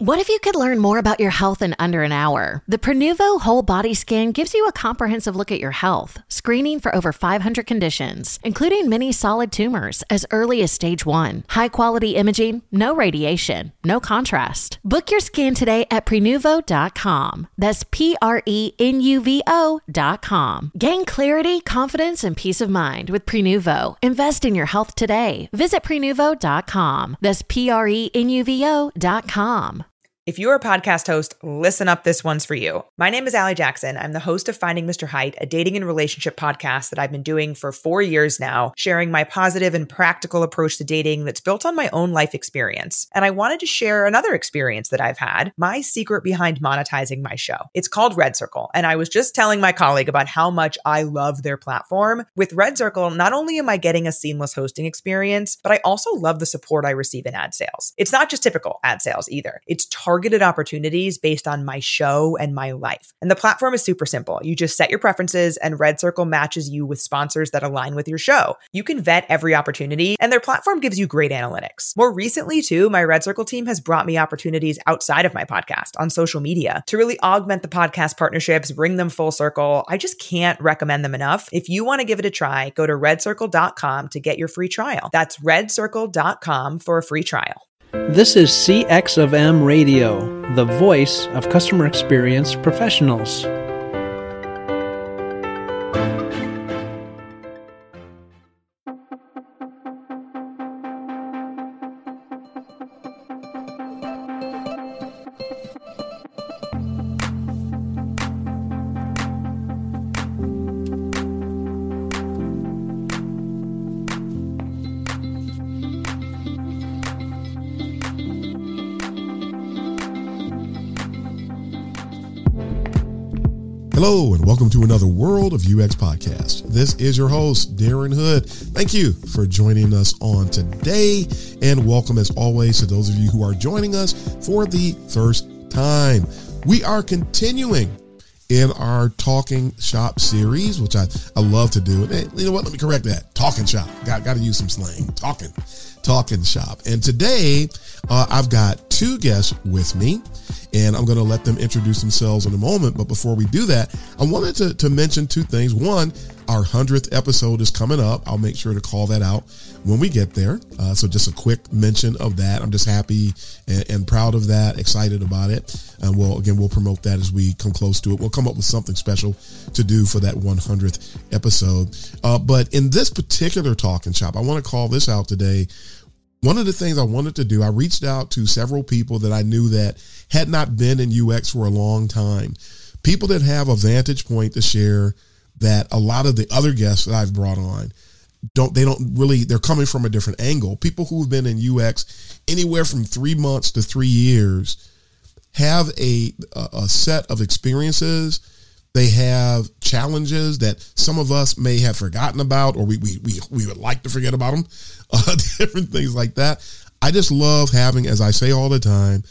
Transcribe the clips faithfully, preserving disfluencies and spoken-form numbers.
What if you could learn more about your health in under an hour? The Prenuvo Whole Body Scan gives you a comprehensive look at your health, screening for over five hundred conditions, including many solid tumors as early as stage one. High-quality imaging, no radiation, no contrast. Book your scan today at prenuvo dot com. That's P R E N U V O dot com. Gain clarity, confidence, and peace of mind with Prenuvo. Invest in your health today. Visit prenuvo dot com. That's P R E N U V O dot com. If you're a podcast host, listen up, this one's for you. My name is Allie Jackson. I'm the host of Finding Mister Height, a dating and relationship podcast that I've been doing for four years now, sharing my positive and practical approach to dating that's built on my own life experience. And I wanted to share another experience that I've had, my secret behind monetizing my show. It's called Red Circle, and I was just telling my colleague about how much I love their platform. With Red Circle, not only am I getting a seamless hosting experience, but I also love the support I receive in ad sales. It's not just typical ad sales either. It's targeted targeted opportunities based on my show and my life. And the platform is super simple. You just set your preferences and Red Circle matches you with sponsors that align with your show. You can vet every opportunity and their platform gives you great analytics. More recently too, my Red Circle team has brought me opportunities outside of my podcast on social media to really augment the podcast partnerships, bring them full circle. I just can't recommend them enough. If you want to give it a try, go to red circle dot com to get your free trial. That's red circle dot com for a free trial. This is C X of M Radio, the voice of customer experience professionals. Hello, and welcome to another World of U X podcast. This is your host, Darren Hood. Thank you for joining us on today, and welcome as always to those of you who are joining us for the first time. We are continuing in our Talking Shop series, which I, I love to do. Hey, you know what? Let me correct that. Talking Shop. Got, got to use some slang. Talking. Talking Shop. And today, uh, I've got two guests with me, and I'm going to let them introduce themselves in a moment. But before we do that, I wanted to, to mention two things. One, our hundredth episode is coming up. I'll make sure to call that out when we get there. Uh, so just a quick mention of that. I'm just happy and, and proud of that, excited about it. And we'll, again, we'll promote that as we come close to it. We'll come up with something special to do for that hundredth episode. Uh, but in this particular Talking Shop, I want to call this out today. One of the things I wanted to do, I reached out to several people that I knew that had not been in U X for a long time. People that have a vantage point to share that a lot of the other guests that I've brought on don't, they don't really, they're coming from a different angle. People who've been in U X anywhere from three months to three years have a, a set of experiences. They have challenges that some of us may have forgotten about, or we we we, we would like to forget about them, uh, different things like that. I just love having, as I say all the time,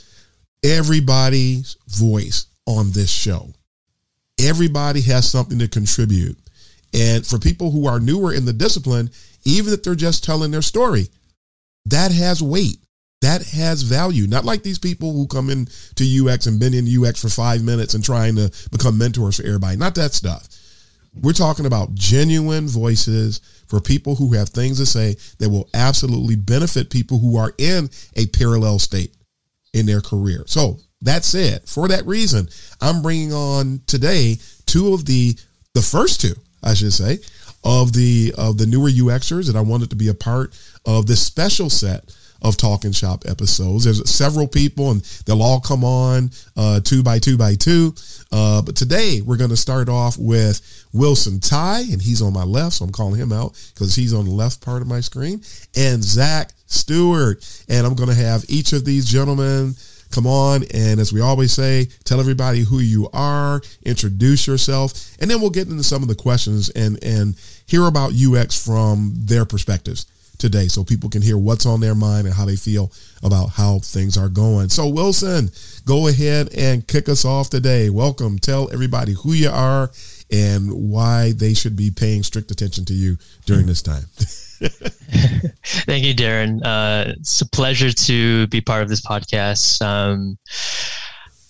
everybody's voice on this show. Everybody has something to contribute. And for people who are newer in the discipline, even if they're just telling their story, that has weight. That has value. Not like these people who come in to U X and been in U X for five minutes and trying to become mentors for everybody. Not that stuff. We're talking about genuine voices for people who have things to say that will absolutely benefit people who are in a parallel state in their career. So that said, for that reason, I'm bringing on today two of the, the first two, I should say, of the, of the newer UXers that I wanted to be a part of this special set of Talking Shop episodes. There's several people and they'll all come on uh, two by two by two. Uh, but today we're going to start off with Wilson Ty, and he's on my left, so I'm calling him out because he's on the left part of my screen, and Zach Stewart. And I'm going to have each of these gentlemen come on, and as we always say, tell everybody who you are, introduce yourself, and then we'll get into some of the questions and, and hear about U X from their perspectives today, so people can hear what's on their mind and how they feel about how things are going. So Wilson, go ahead and kick us off today. Welcome. Tell everybody who you are and why they should be paying strict attention to you during this time. Thank you, Darren. Uh, it's a pleasure to be part of this podcast. Um,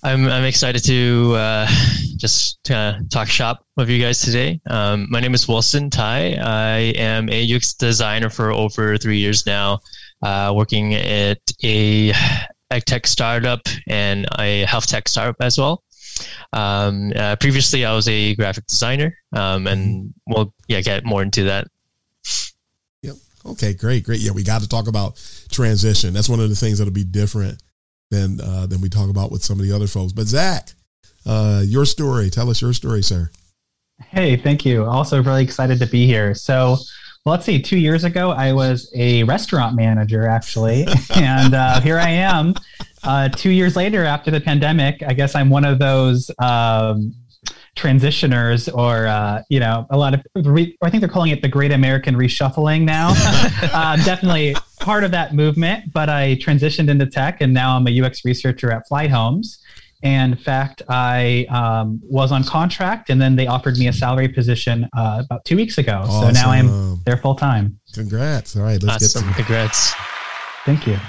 I'm I'm excited to uh, just uh, talk shop with you guys today. Um, my name is Wilson Tai. I am a U X designer for over three years now, uh, working at a ag tech startup and a health tech startup as well. Um, uh, previously, I was a graphic designer, um, and we'll yeah get more into that. Yep. Okay. Great. Great. Yeah, we got to talk about transition. That's one of the things that'll be different than uh, than we talk about with some of the other folks. But Zach, uh, your story. Tell us your story, sir. Hey, thank you. Also really excited to be here. So well, let's see, two years ago, I was a restaurant manager, actually. and uh, here I am uh, two years later after the pandemic. I guess I'm one of those um, transitioners or, uh, you know, a lot of, re- I think they're calling it the Great American Reshuffling now. uh, definitely part of that movement, but I transitioned into tech and now I'm a U X researcher at Flight Homes. And in fact, I um, was on contract and then they offered me a salary position uh, about two weeks ago. Awesome. So now I'm there full time. Congrats. All right, let's awesome. get to Congrats. Thank you.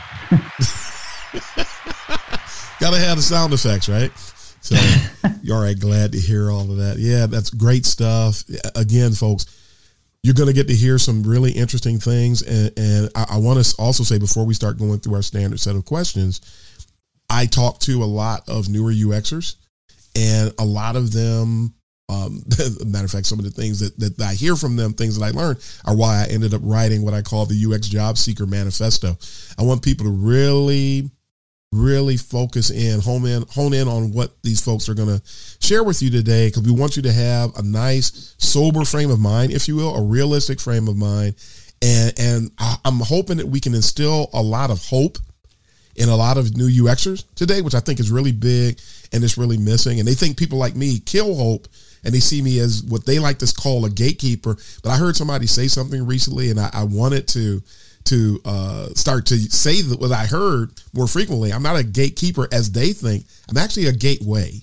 Gotta have the sound effects, right? So, all right, glad to hear all of that. Yeah, that's great stuff. Again, folks, you're going to get to hear some really interesting things. And, and I, I want to also say before we start going through our standard set of questions, I talk to a lot of newer U Xers, and a lot of them, um, matter of fact, some of the things that, that I hear from them, things that I learned, are why I ended up writing what I call the U X Job Seeker Manifesto. I want people to really, really focus in, hone in, hone in on what these folks are going to share with you today, because we want you to have a nice, sober frame of mind, if you will, a realistic frame of mind. And, and I'm hoping that we can instill a lot of hope in a lot of new U Xers today, which I think is really big and it's really missing. And they think people like me kill hope, and they see me as what they like to call a gatekeeper. But I heard somebody say something recently, and I, I wanted to to uh, start to say that what I heard more frequently. I'm not a gatekeeper as they think. I'm actually a gateway.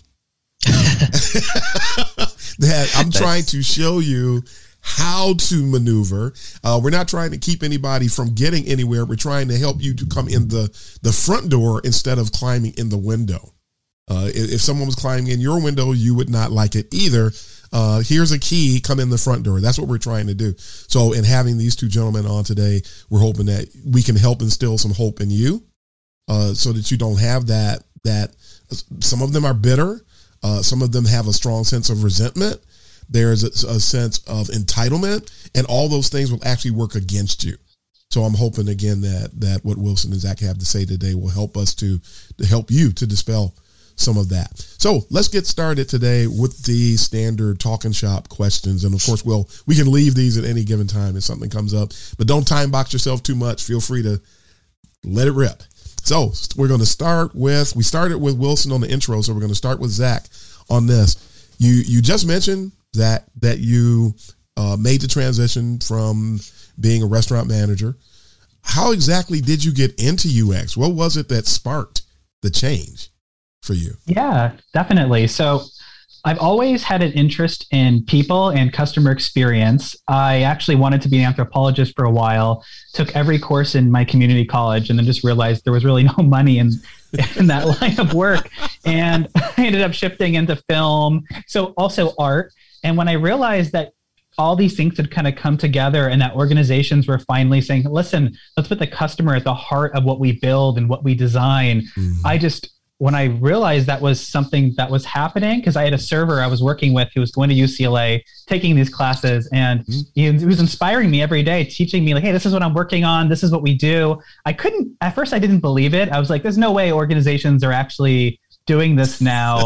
That I'm trying to show you how to maneuver. Uh, we're not trying to keep anybody from getting anywhere. We're trying to help you to come in the, the front door instead of climbing in the window. Uh, if, if someone was climbing in your window, you would not like it either. Uh, here's a key, come in the front door. That's what we're trying to do. So in having these two gentlemen on today, we're hoping that we can help instill some hope in you, uh, so that you don't have that, that some of them are bitter. Uh, some of them have a strong sense of resentment. There's a, a sense of entitlement, and all those things will actually work against you. So I'm hoping, again, that that what Wilson and Zach have to say today will help us to, to help you to dispel some of that. So let's get started today with the standard talking shop questions. And of course, we'll, we can leave these at any given time if something comes up, but don't time box yourself too much. Feel free to let it rip. So we're going to start with, we started with Wilson on the intro. So we're going to start with Zach on this. You, you just mentioned that that you uh, made the transition from being a restaurant manager. How exactly did you get into U X? What was it that sparked the change for you? Yeah, definitely. So I've always had an interest in people and customer experience. I actually wanted to be an anthropologist for a while, took every course in my community college, and then just realized there was really no money in, in that line of work. And I ended up shifting into film, so also art. And when I realized that all these things had kind of come together and that organizations were finally saying, listen, let's put the customer at the heart of what we build and what we design. Mm-hmm. I just, when I realized that was something that was happening, because I had a server I was working with who was going to U C L A, taking these classes, and mm-hmm. he, he was inspiring me every day, teaching me like, hey, this is what I'm working on. This is what we do. I couldn't, at first I didn't believe it. I was like, there's no way organizations are actually doing this now.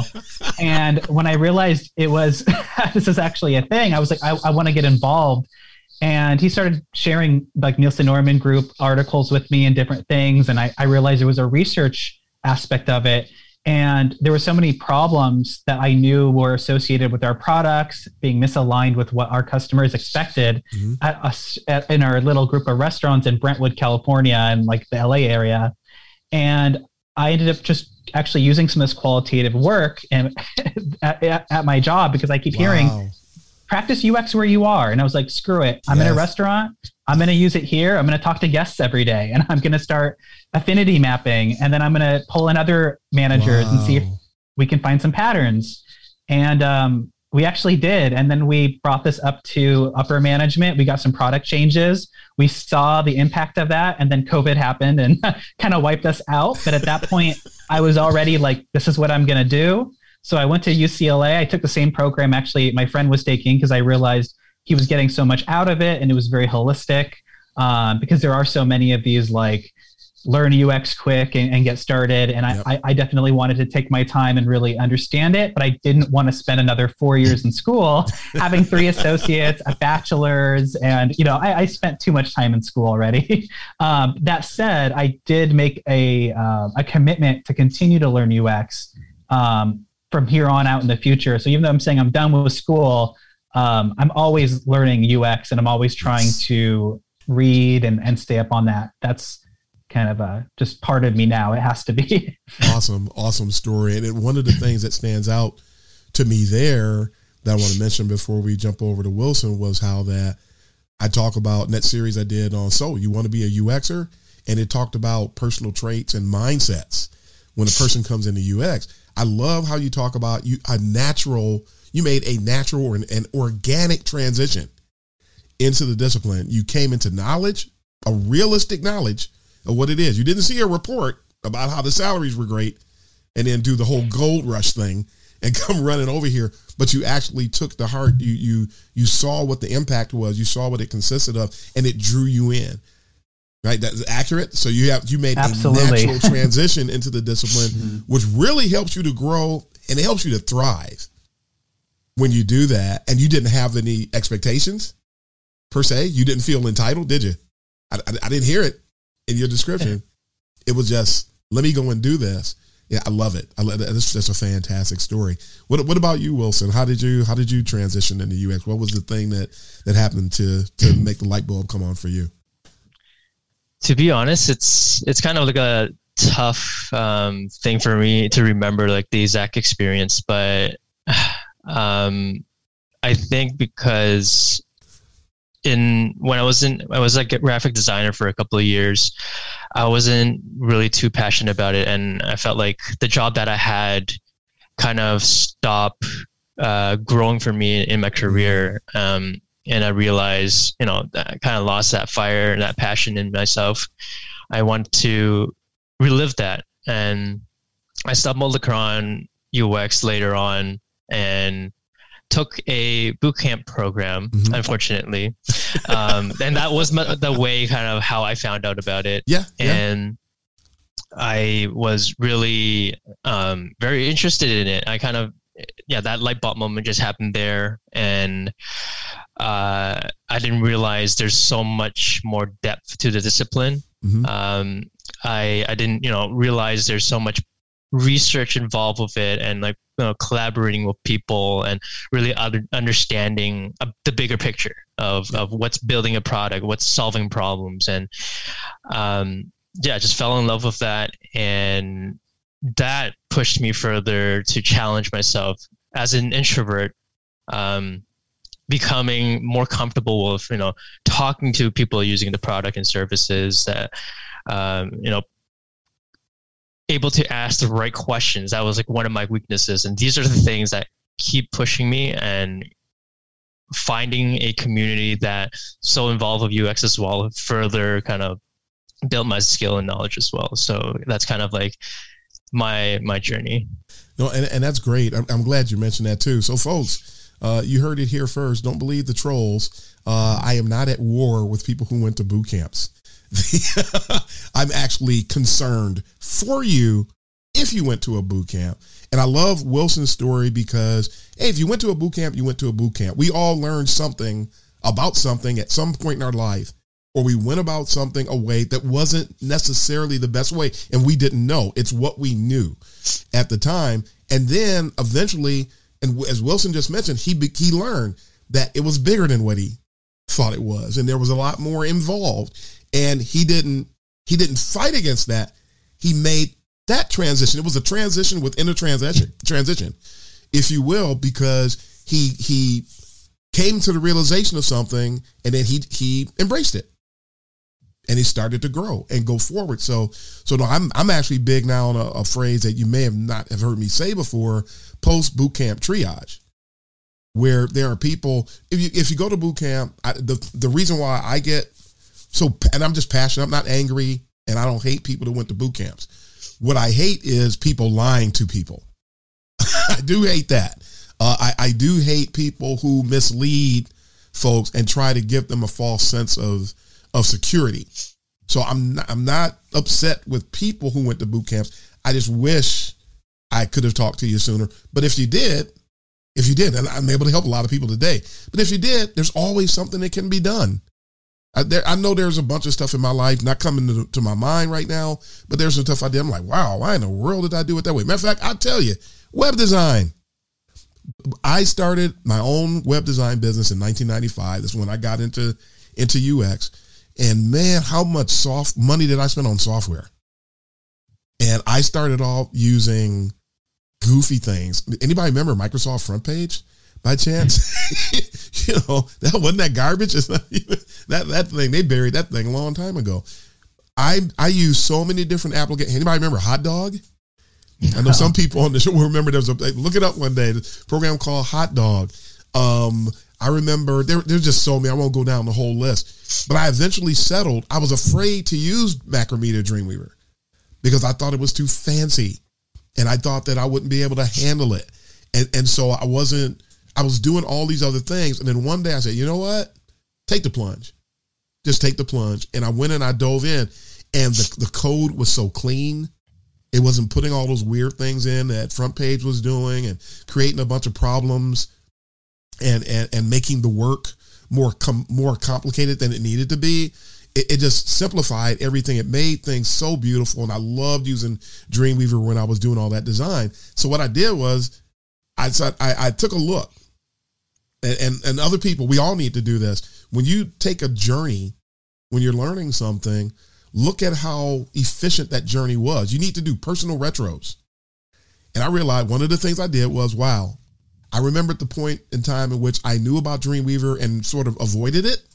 And when I realized it was, this is actually a thing, I was like, I, I want to get involved. And he started sharing like Nielsen Norman Group articles with me and different things. And I, I realized there was a research aspect of it. And there were so many problems that I knew were associated with our products being misaligned with what our customers expected mm-hmm. at us at, in our little group of restaurants in Brentwood, California, and like the L A area. And I ended up just actually using some of this qualitative work and at, at, at my job, because I keep wow. hearing practice U X where you are. And I was like, screw it. I'm yes. in a restaurant. I'm going to use it here. I'm going to talk to guests every day, and I'm going to start affinity mapping. And then I'm going to pull in other managers wow. and see if we can find some patterns. And um, we actually did. And then we brought this up to upper management. We got some product changes. We saw the impact of that. And then COVID happened and kind of wiped us out. But at that point, I was already like, this is what I'm going to do. So I went to U C L A. I took the same program actually my friend was taking because I realized he was getting so much out of it and it was very holistic um, because there are so many of these like learn U X quick and, and get started. And I, yep. I, I definitely wanted to take my time and really understand it, but I didn't want to spend another four years in school having three associates, a bachelor's, and you know, I, I spent too much time in school already. um, that said, I did make a uh, a commitment to continue to learn U X um, from here on out in the future. So even though I'm saying I'm done with school, um, I'm always learning U X and I'm always trying yes. to read and, and stay up on that. That's kind of a just part of me now. It has to be. Awesome. Awesome story. And it, one of the things that stands out to me there that I want to mention before we jump over to Wilson was how that I talk about in that series I did on, so you want to be a U Xer, and it talked about personal traits and mindsets when a person comes into U X. I love how you talk about you a natural, you made a natural or an, an organic transition into the discipline. You came into knowledge, a realistic knowledge of what it is. You didn't see a report about how the salaries were great and then do the whole gold rush thing and come running over here. But you actually took the heart. You, you, you saw what the impact was. You saw what it consisted of, and it drew you in. Right. That's accurate. So you have, you made Absolutely. a natural transition into the discipline, mm-hmm. which really helps you to grow and it helps you to thrive when you do that. And you didn't have any expectations per se. You didn't feel entitled, did you? I, I, I didn't hear it in your description. It was just, let me go and do this. Yeah, I love it. I love it. That's, that's a fantastic story. What What about you, Wilson? How did you How did you transition into U X? What was the thing that that happened to to make the light bulb come on for you? To be honest, it's it's kind of like a tough um, thing for me to remember, like the exact experience. But um, I think because in when I was in, I was like a graphic designer for a couple of years. I wasn't really too passionate about it, and I felt like the job that I had kind of stopped uh, growing for me in my career. Um, and I realized, you know, I kind of lost that fire and that passion in myself. I want to relive that, and I stumbled across U X later on and took a boot camp program, mm-hmm. unfortunately. Um, and that was my, the way kind of how I found out about it. Yeah. And yeah. I was really um, very interested in it. I kind of, yeah, that light bulb moment just happened there. And uh, I didn't realize there's so much more depth to the discipline. Mm-hmm. Um, I, I didn't, you know, realize there's so much research involved with it, and like, you know, collaborating with people and really other, understanding uh, the bigger picture of, of what's building a product, what's solving problems. And um, yeah, I just fell in love with that. And that pushed me further to challenge myself as an introvert, um, becoming more comfortable with, you know, talking to people using the product and services, that, um, you know, able to ask the right questions. That was like one of my weaknesses. And these are the things that keep pushing me, and finding a community that's so involved with U X as well further kind of built my skill and knowledge as well. So that's kind of like my, my journey. No, and, and that's great. I'm, I'm glad you mentioned that too. So folks, uh, you heard it here first. Don't believe the trolls. Uh, I am not at war with people who went to boot camps. I'm actually concerned for you if you went to a boot camp. And I love Wilson's story because, hey, if you went to a boot camp, you went to a boot camp. We all learned something about something at some point in our life, or we went about something a way that wasn't necessarily the best way, and we didn't know. It's what we knew at the time. And then eventually, and as Wilson just mentioned, he he learned that it was bigger than what he thought it was, and there was a lot more involved. And he didn't he didn't fight against that. He made that transition. It was a transition within a transition, transition, if you will, because he he came to the realization of something, and then he he embraced it. and he started to grow and go forward. So, so no, I'm I'm actually big now on a, a phrase that you may have not have heard me say before: post boot camp triage, where there are people. If you if you go to boot camp, I, the the reason why I get so, and I'm just passionate. I'm not angry, and I don't hate people that went to boot camps. What I hate is people lying to people. I do hate that. Uh, I I do hate people who mislead folks and try to give them a false sense of. of security. So I'm not, I'm not upset with people who went to boot camps. I just wish I could have talked to you sooner. But if you did, if you did, and I'm able to help a lot of people today, but if you did, there's always something that can be done. I, there, I know there's a bunch of stuff in my life not coming to, to my mind right now, but there's some stuff I did. I'm like, wow, why in the world did I do it that way? Matter of fact, I'll tell you, web design. I started my own web design business in nineteen ninety-five. That's when I got into, into U X. And man, how much soft money did I spend on software? And I started off using goofy things. Anybody remember Microsoft Front Page by chance? You know, that wasn't that garbage. It's not even, that that thing, they buried that thing a long time ago. I I use so many different applications. Anybody remember Hot Dog? I know some people on the show will remember. There was a, look it up one day. The program called Hot Dog. Um, I remember there, there's just so many. I won't go down the whole list, but I eventually settled. I was afraid to use Macromedia Dreamweaver because I thought it was too fancy, and I thought that I wouldn't be able to handle it. And and so I wasn't. I was doing all these other things, and then one day I said, you know what? Take the plunge. Just take the plunge. And I went and I dove in, and the the code was so clean. It wasn't putting all those weird things in that Front Page was doing and creating a bunch of problems. And, and and making the work more com- more complicated than it needed to be. It, it just simplified everything. It made things so beautiful, and I loved using Dreamweaver when I was doing all that design. So what I did was, I I, I took a look, and, and and other people, we all need to do this. When you take a journey, when you're learning something, look at how efficient that journey was. You need to do personal retros. And I realized one of the things I did was, wow. I remembered the point in time in which I knew about Dreamweaver and sort of avoided it.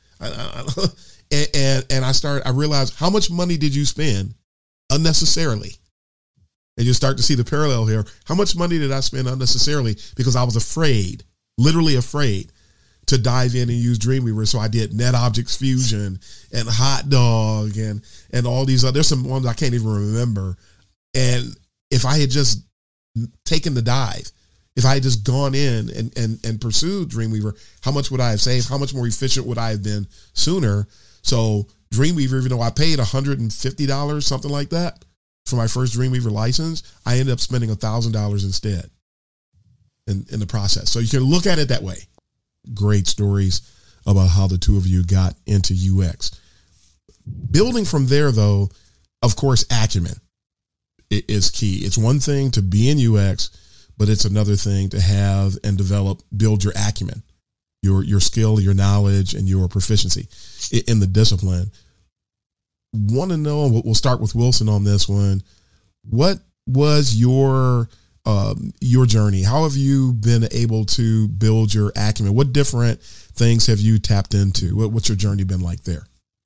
and, and, and I started, I realized how much money did you spend unnecessarily? And you start to see the parallel here. How much money did I spend unnecessarily because I was afraid, literally afraid to dive in and use Dreamweaver. So I did NetObjects Fusion and Hot Dog and, and all these other, there's some ones I can't even remember. And if I had just taken the dive, if I had just gone in and, and, and pursued Dreamweaver, how much would I have saved? How much more efficient would I have been sooner? So Dreamweaver, even though I paid one hundred fifty dollars, something like that, for my first Dreamweaver license, I ended up spending one thousand dollars instead in, in the process. So you can look at it that way. Great stories about how the two of you got into U X. Building from there, though, of course, acumen is key. It's one thing to be in U X, but it's another thing to have and develop, build your acumen, your your skill, your knowledge, and your proficiency in the discipline. Want to know, we'll start with Wilson on this one. What was your um, your journey? How have you been able to build your acumen? What different things have you tapped into? What, what's your journey been like there?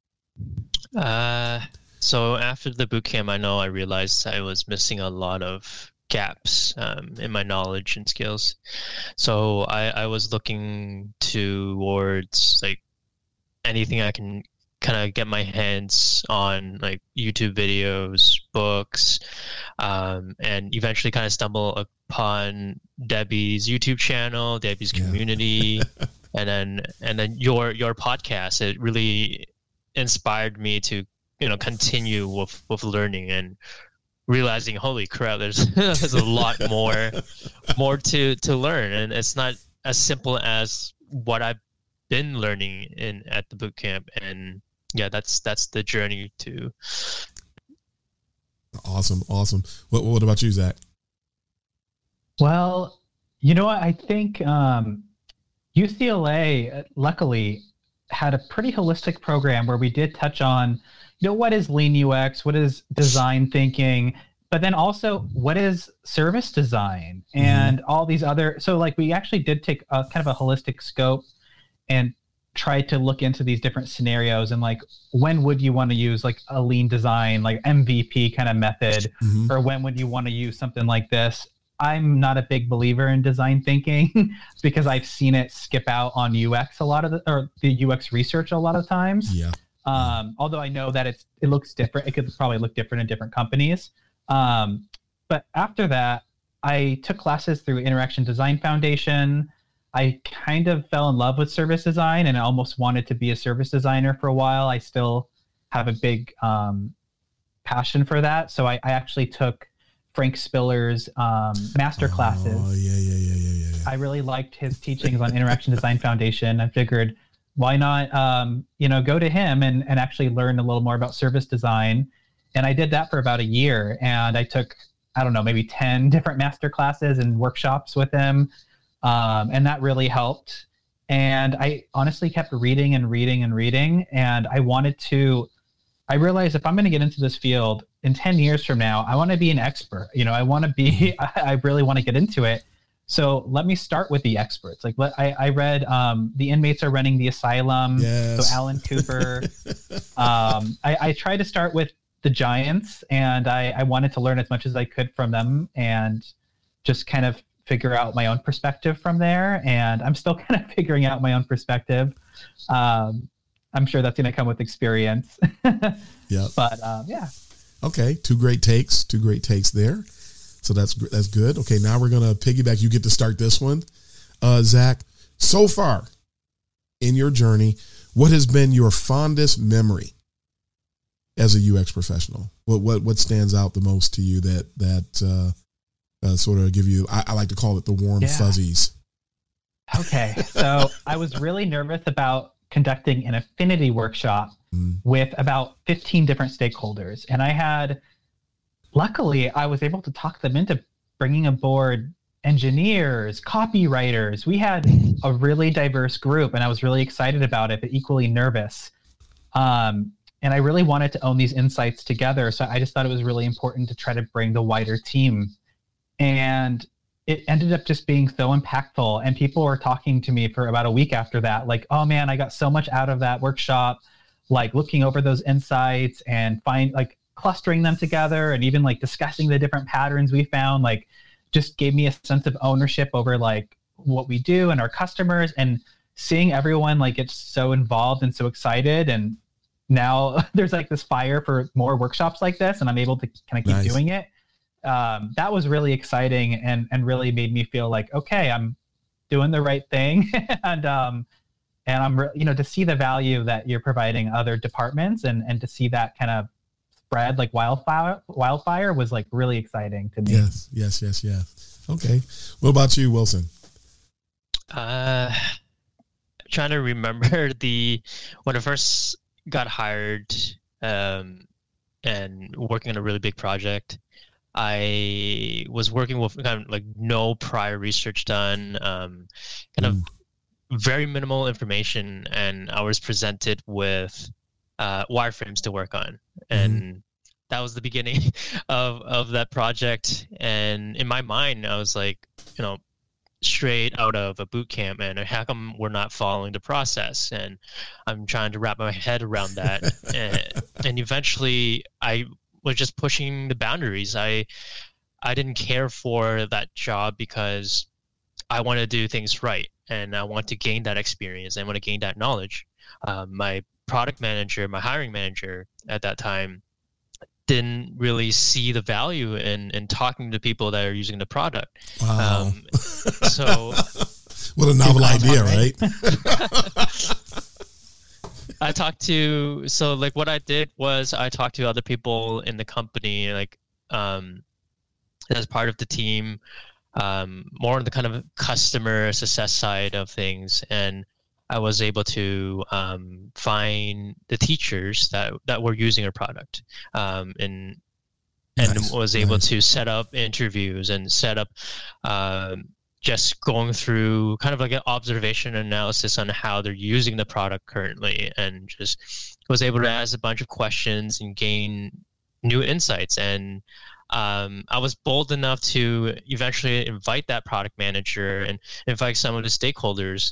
Uh, so after the boot camp, I know I realized I was missing a lot of gaps um, in my knowledge and skills. So I, I was looking towards like anything I can kind of get my hands on, like YouTube videos, books, um, and eventually kind of stumble upon Debbie's YouTube channel, Debbie's community, yeah. and then and then your your podcast. It really inspired me to you know continue with with learning and realizing, holy crap, there's there's a lot more more to to learn, and it's not as simple as what I've been learning in at the boot camp. And yeah, that's that's the journey to. Awesome, awesome. What what about you, Zach? Well, you know what? I think um, U C L A, luckily, had a pretty holistic program where we did touch on, you know, what is lean U X, what is design thinking, but then also what is service design and mm-hmm. all these other. So like we actually did take a kind of a holistic scope and tried to look into these different scenarios and like, when would you want to use like a lean design, like M V P kind of method, mm-hmm. or when would you want to use something like this? I'm not a big believer in design thinking because I've seen it skip out on U X a lot of the, or the U X research a lot of times. Yeah. Um, although I know that it's, it looks different. It could probably look different in different companies. Um, but after that, I took classes through Interaction Design Foundation. I kind of fell in love with service design and I almost wanted to be a service designer for a while. I still have a big um, passion for that. So I, I actually took Frank Spiller's um, master classes. Oh, yeah, yeah, yeah, yeah, yeah. I really liked his teachings on Interaction Design Foundation. I figured, why not, um, you know, go to him and, and actually learn a little more about service design. And I did that for about a year. And I took, I don't know, maybe ten different master classes and workshops with him. Um, and that really helped. And I honestly kept reading and reading and reading. And I wanted to, I realized if I'm going to get into this field in ten years from now, I want to be an expert. You know, I want to be, I, I really want to get into it. So let me start with the experts. Like let, I, I read um, The Inmates Are Running the Asylum. Yes. So Alan Cooper. um, I, I tried to start with the giants and I, I wanted to learn as much as I could from them and just kind of figure out my own perspective from there. And I'm still kind of figuring out my own perspective. Um, I'm sure that's going to come with experience. Yeah. But um, yeah. Okay. Two great takes, two great takes there. So that's, that's good. Okay. Now we're going to piggyback. You get to start this one. Uh, Zach, so far in your journey, what has been your fondest memory as a U X professional? What, what, what stands out the most to you that, that, uh, Uh, sort of give you, I, I like to call it the warm yeah. fuzzies. Okay. So I was really nervous about conducting an affinity workshop mm. with about fifteen different stakeholders. And I had, luckily, I was able to talk them into bringing aboard engineers, copywriters. We had a really diverse group and I was really excited about it, but equally nervous. Um, and I really wanted to own these insights together. So I just thought it was really important to try to bring the wider team. And it ended up just being so impactful. And people were talking to me for about a week after that, like, oh man, I got so much out of that workshop, like looking over those insights and find like clustering them together and even like discussing the different patterns we found, like just gave me a sense of ownership over like what we do and our customers and seeing everyone like get so involved and so excited. And now there's like this fire for more workshops like this and I'm able to kind of keep nice. doing it. Um, that was really exciting and, and really made me feel like, okay, I'm doing the right thing. and, um, and I'm, re- you know, to see the value that you're providing other departments and, and to see that kind of spread like wildfire, wildfire was like really exciting to me. Yes, yes, yes, yes. Okay. What about you, Wilson? Uh, I'm trying to remember the, when I first got hired, um, and working on a really big project, I was working with kind of like no prior research done, um, kind mm. of very minimal information, and I was presented with uh, wireframes to work on, and mm. that was the beginning of of that project. And in my mind, I was like, you know, straight out of a boot camp, and how come we're not following the process? And I'm trying to wrap my head around that, and, and eventually I. was just pushing the boundaries. I I didn't care for that job because I want to do things right and I want to gain that experience. I want to gain that knowledge. Um, my product manager, my hiring manager at that time didn't really see the value in, in talking to people that are using the product. Wow. Um, so what a novel idea, right? I talked to, so like what I did was I talked to other people in the company, like um, as part of the team, um, more on the kind of customer success side of things. And I was able to um, find the teachers that, that were using our product um, and, and nice, was able nice. to set up interviews and set up um, just going through kind of like an observation analysis on how they're using the product currently, and just was able to ask a bunch of questions and gain new insights. And um, I was bold enough to eventually invite that product manager and invite some of the stakeholders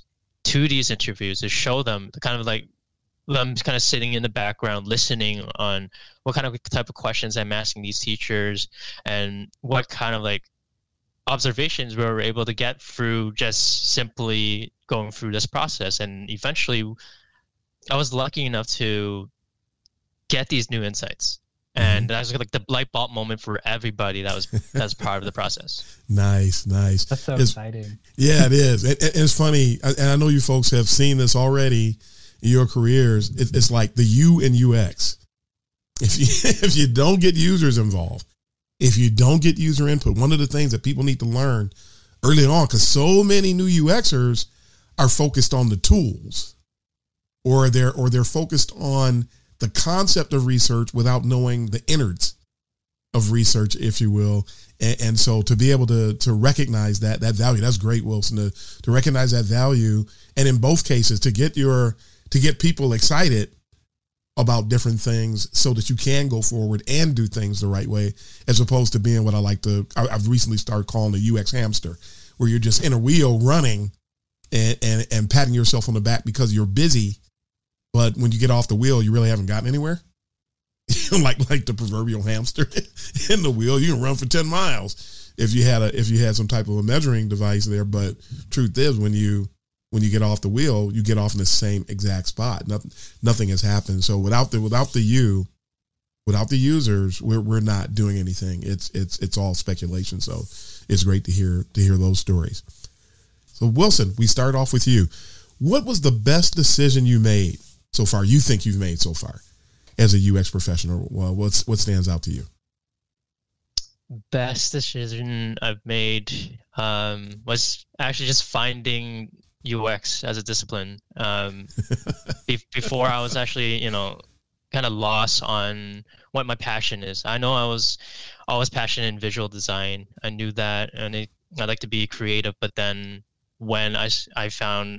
to these interviews to show them the kind of like I'm kind of sitting in the background listening on what kind of type of questions I'm asking these teachers and what kind of like observations we were able to get through just simply going through this process. And eventually I was lucky enough to get these new insights. And that was like the light bulb moment for everybody that was that's part of the process. Nice, nice. That's so it's, exciting. Yeah, it is. It, it, it's funny, and I know you folks have seen this already in your careers. It, it's like the U in U X. If you if you don't get users involved, if you don't get user input, one of the things that people need to learn early on, because so many new U Xers are focused on the tools, or they're or they're focused on the concept of research without knowing the innards of research, if you will. And, and so to be able to to recognize that that value, that's great, Wilson, to, to recognize that value. And in both cases, to get your to get people excited about different things so that you can go forward and do things the right way, as opposed to being what I like to, I, I've recently started calling a U X hamster, where you're just in a wheel running and, and, and patting yourself on the back because you're busy. But when you get off the wheel, you really haven't gotten anywhere. like like the proverbial hamster in the wheel, you can run for ten miles if you had a if you had some type of a measuring device there. But truth is, when you when you get off the wheel, you get off in the same exact spot. Nothing nothing has happened. So without the without the you, without the users, we're we're not doing anything. It's it's it's all speculation. So it's great to hear to hear those stories. So Wilson, we start off with you. What was the best decision you made so far, you think you've made so far as a U X professional? Well, what's, what stands out to you? Best decision I've made um, was actually just finding U X as a discipline. Um, be- before I was actually, you know, kind of lost on what my passion is. I know I was always passionate in visual design. I knew that, and it, I like to be creative. But then when I, I found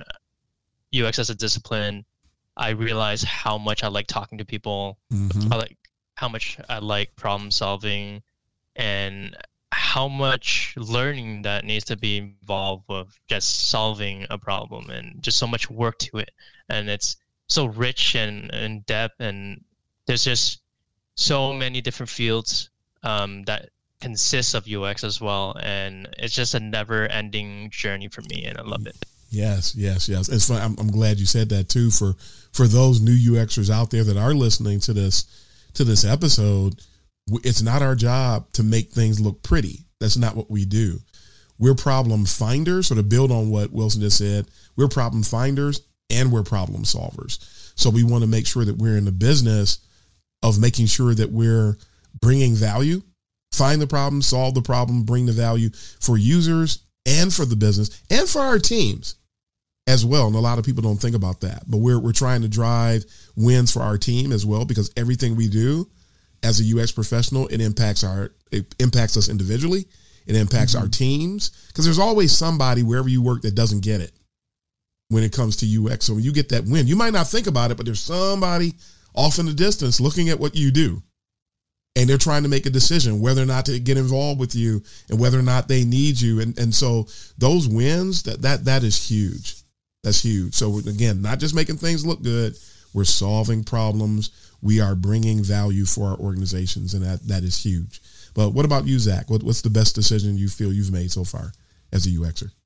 U X as a discipline, I realized how much I like talking to people. Mm-hmm. I like how much I like problem solving, and how much learning that needs to be involved with just solving a problem, and just so much work to it. And it's so rich and in depth, and there's just so many different fields um, that consists of U X as well. And it's just a never ending journey for me, and I love it. Yes, yes, yes. It's fun. I'm, I'm glad you said that too. For for those new U Xers out there that are listening to this to this episode, it's not our job to make things look pretty. That's not what we do. We're problem finders. So to build on what Wilson just said, we're problem finders and we're problem solvers. So we want to make sure that we're in the business of making sure that we're bringing value, find the problem, solve the problem, bring the value for users and for the business and for our teams as well. And a lot of people don't think about that, but we're we're trying to drive wins for our team as well, because everything we do as a U X professional, it impacts our it impacts us individually. It impacts mm-hmm. our teams, because there's always somebody wherever you work that doesn't get it when it comes to U X. So when you get that win, you might not think about it, but there's somebody off in the distance looking at what you do. And they're trying to make a decision whether or not to get involved with you and whether or not they need you. And and so those wins, that that that is huge. That's huge. So again, not just making things look good, we're solving problems. We are bringing value for our organizations, and that that is huge. But what about you, Zach? What, what's the best decision you feel you've made so far as a U Xer?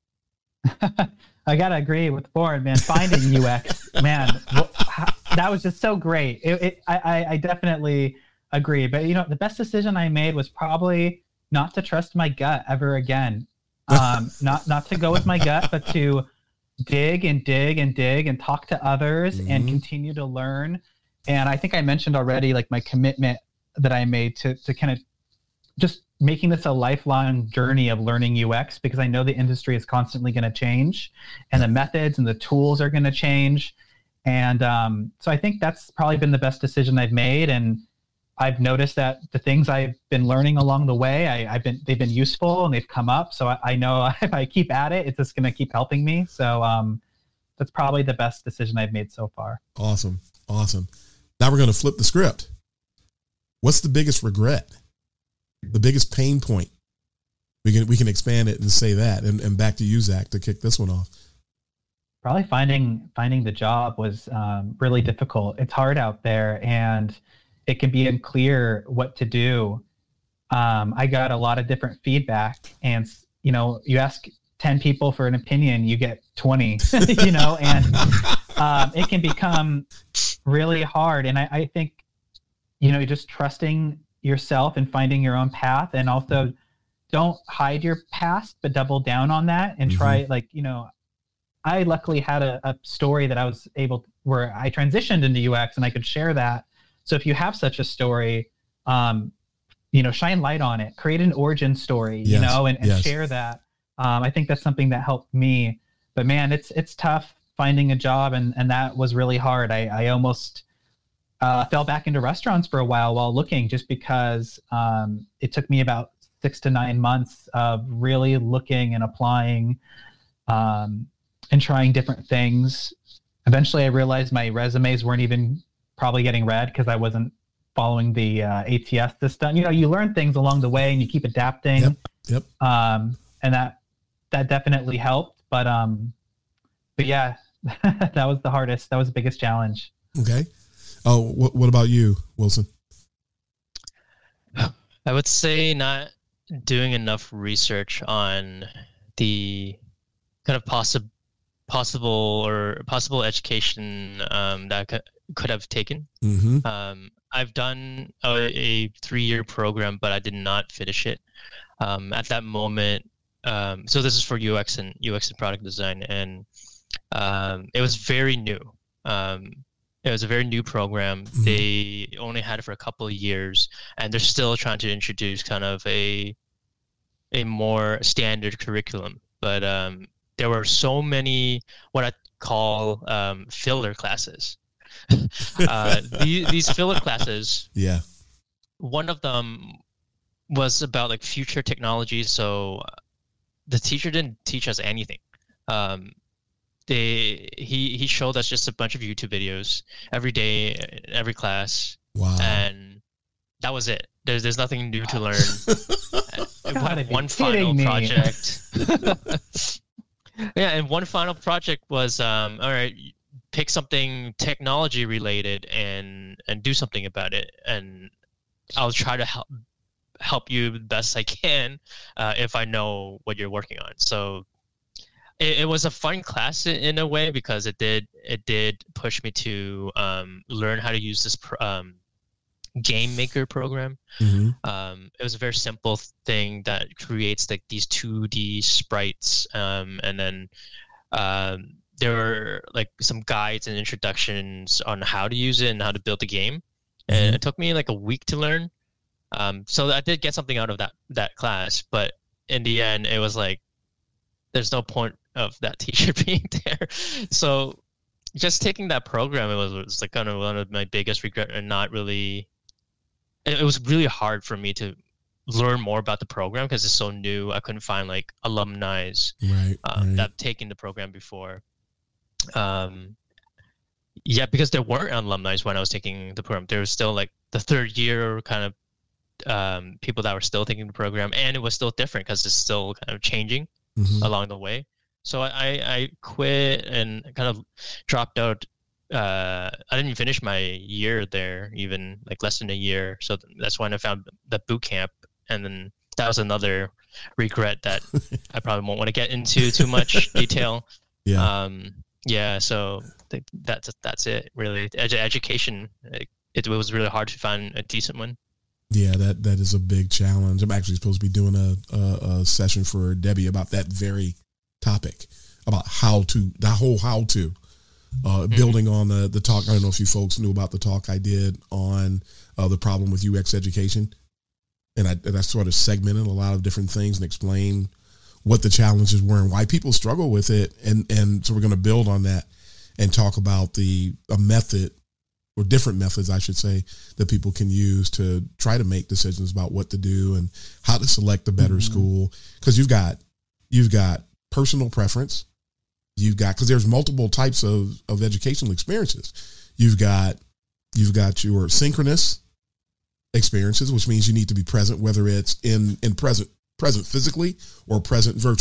I gotta agree with Warren, man. Finding U X, man, that was just so great. It, it, I, I definitely agree. But you know, the best decision I made was probably not to trust my gut ever again. Um, not not to go with my gut, but to dig and dig and dig and talk to others mm-hmm. and continue to learn. And I think I mentioned already, like, my commitment that I made to to kind of just making this a lifelong journey of learning U X, because I know the industry is constantly going to change, and the methods and the tools are going to change. And um, so I think that's probably been the best decision I've made. And I've noticed that the things I've been learning along the way, I, I've been they've been useful and they've come up. So I, I know if I keep at it, it's just going to keep helping me. So um, that's probably the best decision I've made so far. Awesome. Awesome. Now we're going to flip the script. What's the biggest regret? The biggest pain point? We can we can expand it and say that. And, and back to you, Zach, to kick this one off. probably finding finding the job was um, really difficult. It's hard out there, and it can be unclear what to do. Um, I got a lot of different feedback, and you know, you ask ten people for an opinion, you get twenty. You know, and um, it can become really hard. And I, I think, you know, just trusting yourself and finding your own path, and also don't hide your past, but double down on that and mm-hmm. try, like, you know, I luckily had a, a story that I was able to, where I transitioned into U X and I could share that. So if you have such a story, um, you know, shine light on it, create an origin story, yes. you know, and, and yes. share that. Um, I think that's something that helped me, but man, it's, it's tough finding a job. And, and that was really hard. I, I almost uh, fell back into restaurants for a while while looking, just because um, it took me about six to nine months of really looking and applying, um, and trying different things. Eventually I realized my resumes weren't even probably getting read because I wasn't following the uh, A T S system. You know, you learn things along the way and you keep adapting. Yep. Yep. Um, and that, that definitely helped. But, um, but yeah, that was the hardest. That was the biggest challenge. Okay. Oh, what, what about you, Wilson? I would say not doing enough research on the kind of possible possible or possible education um, that I could, could have taken. Mm-hmm. Um, I've done a, a three-year program, but I did not finish it. Um, at that moment, um, so this is for U X and U X and product design, and um, it was very new. Um, it was a very new program. Mm-hmm. They only had it for a couple of years, and they're still trying to introduce kind of a a more standard curriculum. But um, there were so many what I call um, filler classes. uh, these, these filler classes. Yeah. One of them was about like future technology. So the teacher didn't teach us anything. Um, they he he showed us just a bunch of YouTube videos every day, every class. Wow. And that was it. There's there's nothing new to learn. God, one final me. project. Yeah, and one final project was um all right, pick something technology related and and do something about it, and I'll try to help help you the best I can uh, if I know what you're working on. So it, it was a fun class in, in a way, because it did it did push me to um, learn how to use this pr- um, game maker program. Mm-hmm. Um, it was a very simple thing that creates like these two D sprites, um, and then um, there were like some guides and introductions on how to use it and how to build the game. And mm-hmm. it took me like a week to learn. Um, so I did get something out of that, that class, but in the end it was like, there's no point of that teacher being there. So just taking that program, it was, was like kind of one of my biggest regret, and not really, it, it was really hard for me to learn more about the program because it's so new. I couldn't find like alumni right, um, right. that have taken the program before. Um, yeah, because there weren't alumni when I was taking the program. There was still like the third year kind of um, people that were still taking the program, and it was still different because it's still kind of changing mm-hmm. along the way. So I, I quit and kind of dropped out. Uh, I didn't finish my year there, even like less than a year. So that's when I found the boot camp, and then that was another regret that I probably won't want to get into too much detail. Yeah. Um, yeah. So th- that's that's it really. Ed- education. It, it was really hard to find a decent one. Yeah, that that is a big challenge. I'm actually supposed to be doing a, a, a session for Debbie about that very topic, about how to, the whole how to, uh, mm-hmm. building on the, the talk. I don't know if you folks knew about the talk I did on uh, the problem with U X education. And I, and I sort of segmented a lot of different things and explained what the challenges were and why people struggle with it. And, and so we're going to build on that and talk about the a method, or different methods, I should say, that people can use to try to make decisions about what to do and how to select a better mm-hmm. school. Because you've got you've got personal preference, you've got because there's multiple types of, of educational experiences. You've got you've got your synchronous experiences, which means you need to be present, whether it's in in present present physically or present virtually.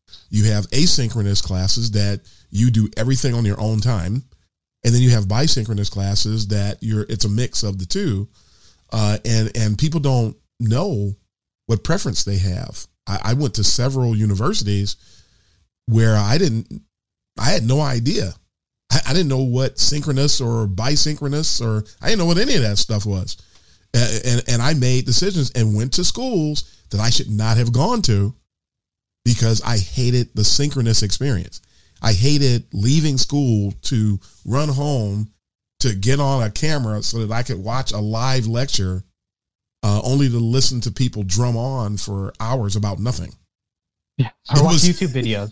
You have asynchronous classes that you do everything on your own time. And then you have bisynchronous classes that you're, it's a mix of the two. Uh, and, and people don't know what preference they have. I, I went to several universities where I didn't, I had no idea. I, I didn't know what synchronous or bisynchronous, or I didn't know what any of that stuff was. And, and, and I made decisions and went to schools that I should not have gone to because I hated the synchronous experience. I hated leaving school to run home to get on a camera so that I could watch a live lecture, uh, only to listen to people drum on for hours about nothing. Yeah, or watch was... YouTube videos,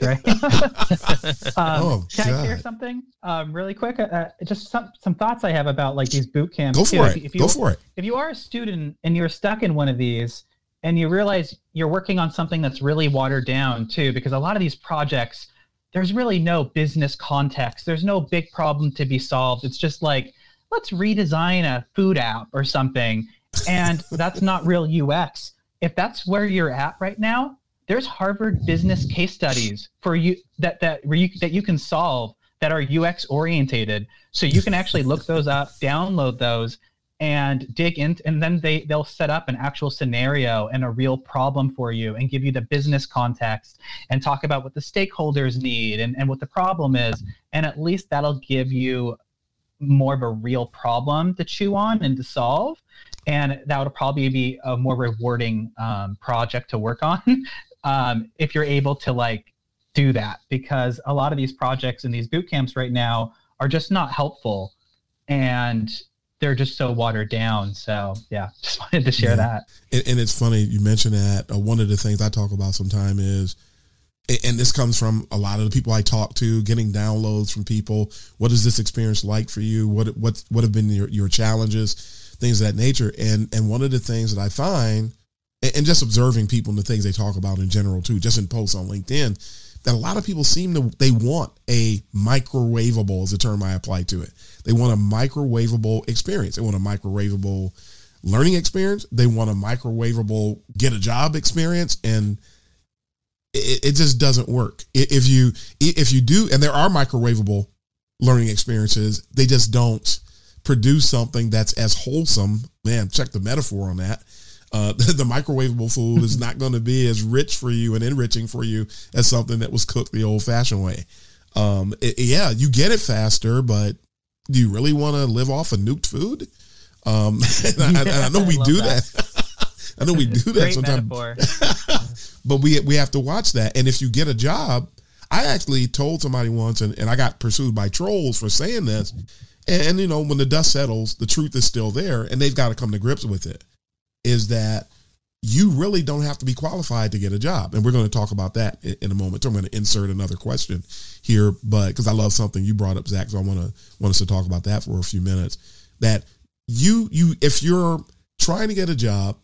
right? um, oh, can God. I share something um, really quick? Uh, just some some thoughts I have about like these boot camps. Go for too. it. If, if you, Go for it. If you are a student and you're stuck in one of these, and you realize you're working on something that's really watered down too, because a lot of these projects, there's really no business context. There's no big problem to be solved. It's just like, let's redesign a food app or something. And that's not real U X. If that's where you're at right now, there's Harvard business case studies for you that that where you, that you can solve that are U X orientated. So you can actually look those up, download those, and dig in, and then they they'll set up an actual scenario and a real problem for you and give you the business context and talk about what the stakeholders need and, and what the problem is. And at least that'll give you more of a real problem to chew on and to solve. And that would probably be a more rewarding um, project to work on um, if you're able to like do that, because a lot of these projects in these boot camps right now are just not helpful and they're just so watered down. So yeah, just wanted to share yeah. that. And, and it's funny you mentioned that. Uh, one of the things I talk about sometime is, and this comes from a lot of the people I talk to, getting downloads from people. What is this experience like for you? What what what have been your, your challenges, things of that nature? And and one of the things that I find, and, and just observing people and the things they talk about in general too, just in posts on LinkedIn, that a lot of people seem to, they want a microwavable, is the term I apply to it. They want a microwavable experience. They want a microwavable learning experience. They want a microwavable get a job experience. And it, it just doesn't work. If you, if you do, and there are microwavable learning experiences, they just don't produce something that's as wholesome. Man, check the metaphor on that. Uh, the, the microwavable food is not going to be as rich for you and enriching for you as something that was cooked the old-fashioned way. Um, it, yeah, you get it faster, but do you really want to live off of nuked food? Um, and I, and I know we I do that. that. I know we do that sometimes. But we we have to watch that. And if you get a job, I actually told somebody once, and, and I got pursued by trolls for saying this. And, and, you know, when the dust settles, the truth is still there, and they've got to come to grips with it. Is that you really don't have to be qualified to get a job. And we're going to talk about that in, in a moment. So I'm going to insert another question here, but because I love something you brought up, Zach, so I want to want us to talk about that for a few minutes. That you, you, if you're trying to get a job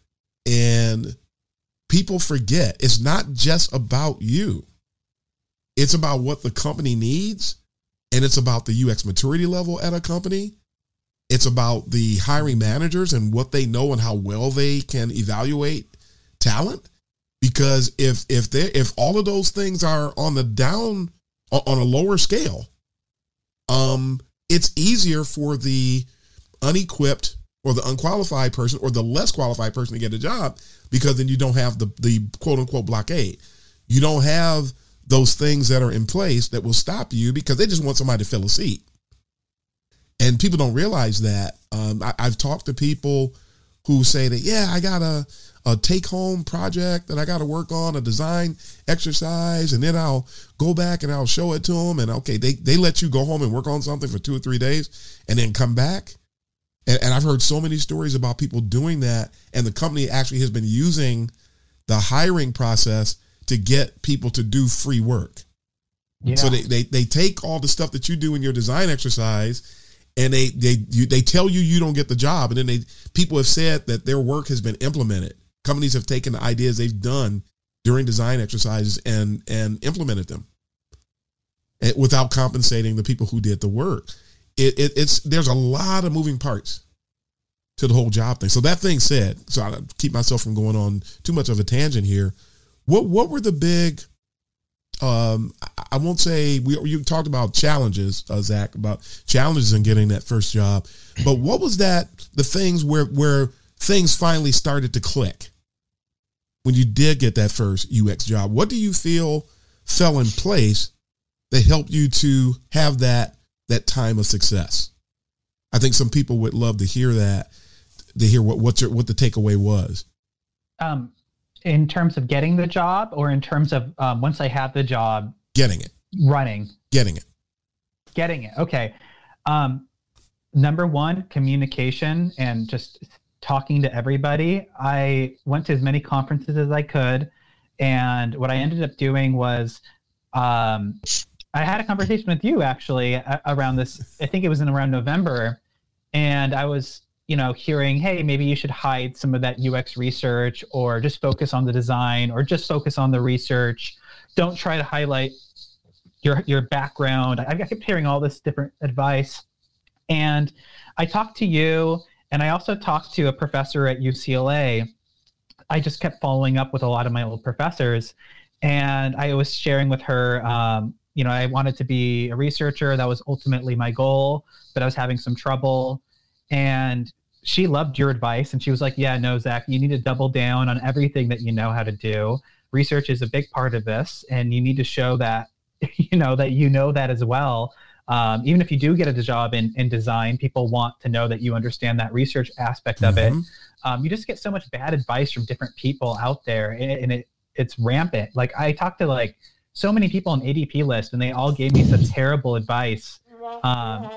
and people forget, it's not just about you. It's about what the company needs, and it's about the U X maturity level at a company. It's about the hiring managers and what they know and how well they can evaluate talent. Because if if they if all of those things are on the down on a lower scale, um, it's easier for the unequipped or the unqualified person or the less qualified person to get a job, because then you don't have the the quote unquote blockade. You don't have those things that are in place that will stop you because they just want somebody to fill a seat. And people don't realize that. Um, I, I've talked to people who say that, yeah, I got a, a take-home project that I got to work on, a design exercise, and then I'll go back and I'll show it to them. And, okay, they, they let you go home and work on something for two or three days and then come back. And, and I've heard so many stories about people doing that, and the company actually has been using the hiring process to get people to do free work. Yeah. So they, they, they take all the stuff that you do in your design exercise, and they they you, they tell you you don't get the job, and then they people have said that their work has been implemented. Companies have taken the ideas they've done during design exercises and and implemented them without compensating the people who did the work. It, it it's there's a lot of moving parts to the whole job thing. So that thing said, so I keep myself from going on too much of a tangent here. What what were the big um, I won't say we you talked about challenges, uh, Zach, about challenges in getting that first job, but what was that the things where where things finally started to click when you did get that first U X job? What do you feel fell in place that helped you to have that that time of success? I think some people would love to hear that, to hear what what your what the takeaway was. Um. In terms of getting the job, or in terms of um, once I had the job, getting it, running, getting it, getting it. Okay. Um, number one, communication and just talking to everybody. I went to as many conferences as I could. And what I ended up doing was, um, I had a conversation with you actually a- around this. I think it was in around November. And I was, you know, hearing, hey, maybe you should hide some of that U X research, or just focus on the design, or just focus on the research. Don't try to highlight your your background. I, I kept hearing all this different advice. And I talked to you, and I also talked to a professor at U C L A. I just kept following up with a lot of my old professors. And I was sharing with her, um, you know, I wanted to be a researcher. That was ultimately my goal, but I was having some trouble. And she loved your advice, and she was like, yeah, no, Zach, you need to double down on everything that you know how to do. Research is a big part of this, and you need to show that, you know, that you know that as well. Um, even if you do get a job in, in design, people want to know that you understand that research aspect of mm-hmm. it. Um, you just get so much bad advice from different people out there, and, and it it's rampant. Like, I talked to like so many people on A D P list, and they all gave me such terrible advice. Um,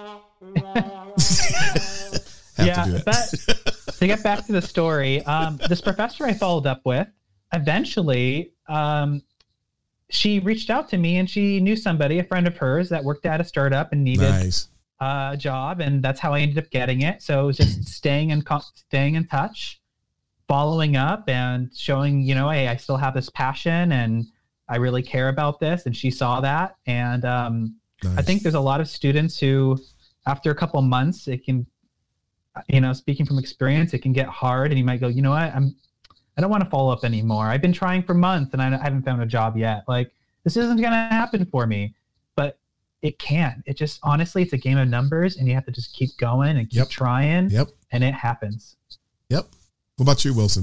yeah, to but to get back to the story, um, this professor I followed up with, eventually, um, she reached out to me, and she knew somebody, a friend of hers, that worked at a startup and needed nice. a job, and that's how I ended up getting it. So it was just staying in staying in touch, following up, and showing, you know, hey, I still have this passion, and I really care about this. And she saw that, and um, nice. I think there's a lot of students who, after a couple months, it can, you know, speaking from experience, it can get hard, and you might go, you know what, I'm, I don't want to follow up anymore. I've been trying for months, and I haven't found a job yet. Like, this isn't going to happen for me, but it can. It just, honestly, it's a game of numbers, and you have to just keep going and keep yep. trying. Yep. And it happens. Yep. What about you, Wilson?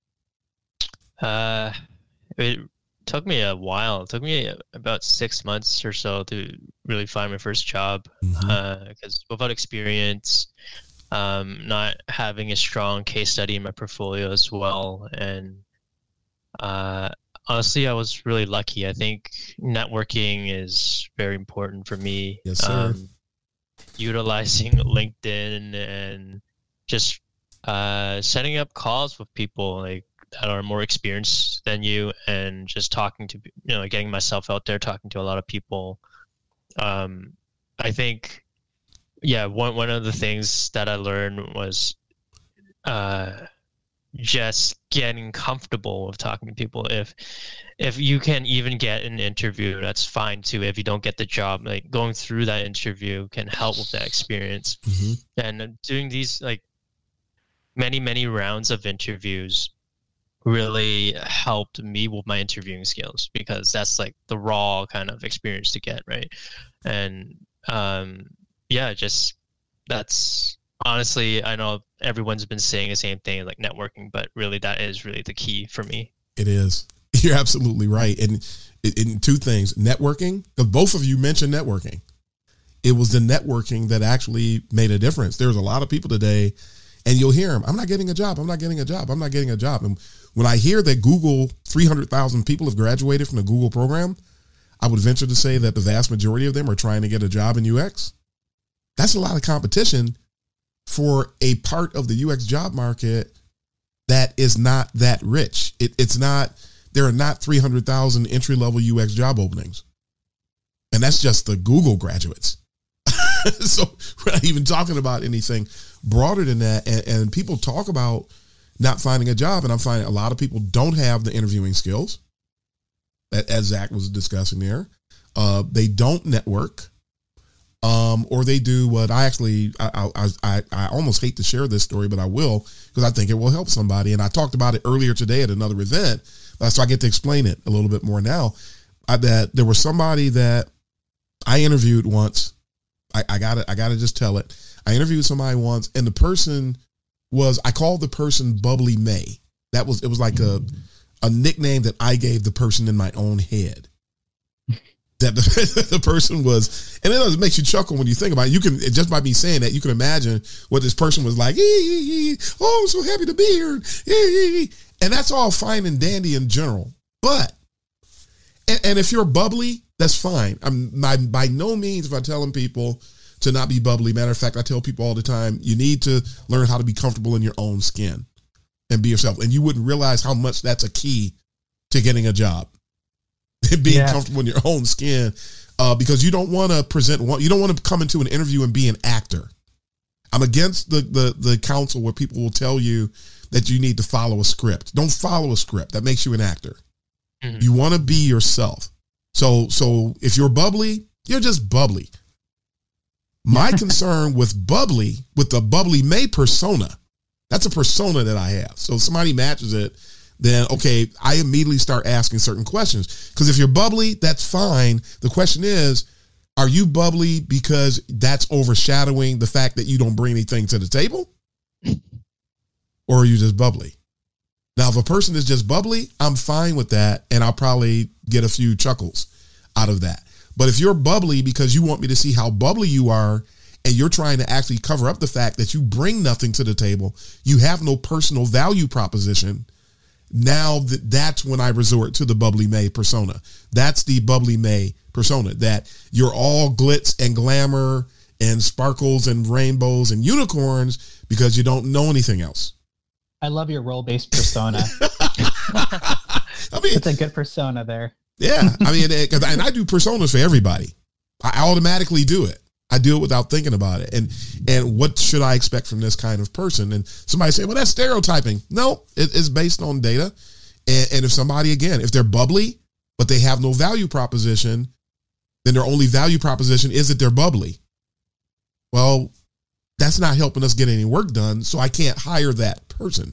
Uh, it took me a while. It took me about six months or so to really find my first job. Mm-hmm. Uh, because without experience, um, not having a strong case study in my portfolio as well, and uh, honestly, I was really lucky. I think networking is very important for me. Yes, sir. Um, utilizing LinkedIn and just uh, setting up calls with people like that are more experienced than you, and just talking to, you know, getting myself out there, talking to a lot of people. Um, I think, yeah, one one of the things that I learned was uh, just getting comfortable with talking to people. If if you can even get an interview, that's fine too. If you don't get the job, like, going through that interview can help with that experience. Mm-hmm. And doing these like many many rounds of interviews really helped me with my interviewing skills, because that's like the raw kind of experience to get, right? And um yeah, just that's honestly, I know everyone's been saying the same thing, like networking, but really that is really the key for me. It is. You're absolutely right. And in two things, networking, because both of you mentioned networking. It was the networking that actually made a difference. There's a lot of people today, and you'll hear them, I'm not getting a job. I'm not getting a job. I'm not getting a job. And when I hear that Google, three hundred thousand people have graduated from the Google program, I would venture to say that the vast majority of them are trying to get a job in U X. That's a lot of competition for a part of the U X job market that is not that rich. It, it's not, there are not three hundred thousand entry-level U X job openings. And that's just the Google graduates. So we're not even talking about anything broader than that. And, and people talk about not finding a job, and I'm finding a lot of people don't have the interviewing skills, as Zach was discussing there. Uh, they don't network, um, or they do what I actually, I, I, I, I almost hate to share this story, but I will, because I think it will help somebody. And I talked about it earlier today at another event, so I get to explain it a little bit more now. I, that there was somebody that I interviewed once. I, I gotta, I gotta just tell it. I interviewed somebody once, and the person was, I called the person Bubbly May. That was, it was like a, a nickname that I gave the person in my own head. That the, the person was, and it makes you chuckle when you think about it. You can, just by me saying that, you can imagine what this person was like. Oh, I'm so happy to be here. And that's all fine and dandy in general. But, and, and if you're bubbly, that's fine. I'm by, by no means if I'm telling people to not be bubbly. Matter of fact, I tell people all the time, you need to learn how to be comfortable in your own skin and be yourself. And you wouldn't realize how much that's a key to getting a job. Being yeah. comfortable in your own skin, uh, because you don't want to present one. You don't want to come into an interview and be an actor. I'm against the, the the counsel where people will tell you that you need to follow a script. Don't follow a script. That makes you an actor. Mm-hmm. You want to be yourself. So so if you're bubbly, you're just bubbly. My concern with bubbly, with the Bubbly May persona, that's a persona that I have. So if somebody matches it, then, okay, I immediately start asking certain questions. Because if you're bubbly, that's fine. The question is, are you bubbly because that's overshadowing the fact that you don't bring anything to the table? Or are you just bubbly? Now, if a person is just bubbly, I'm fine with that, and I'll probably get a few chuckles out of that. But if you're bubbly because you want me to see how bubbly you are, and you're trying to actually cover up the fact that you bring nothing to the table, you have no personal value proposition, now that that's when I resort to the Bubbly May persona. That's the Bubbly May persona, that you're all glitz and glamour and sparkles and rainbows and unicorns because you don't know anything else. I love your role-based persona. I mean, it's a good persona there. Yeah. I mean, cause I, and I do personas for everybody. I automatically do it. I do it without thinking about it. And and what should I expect from this kind of person? And somebody say, well, that's stereotyping. No, it, it's based on data. And, and if somebody, again, if they're bubbly, but they have no value proposition, then their only value proposition is that they're bubbly. Well, that's not helping us get any work done. So I can't hire that person.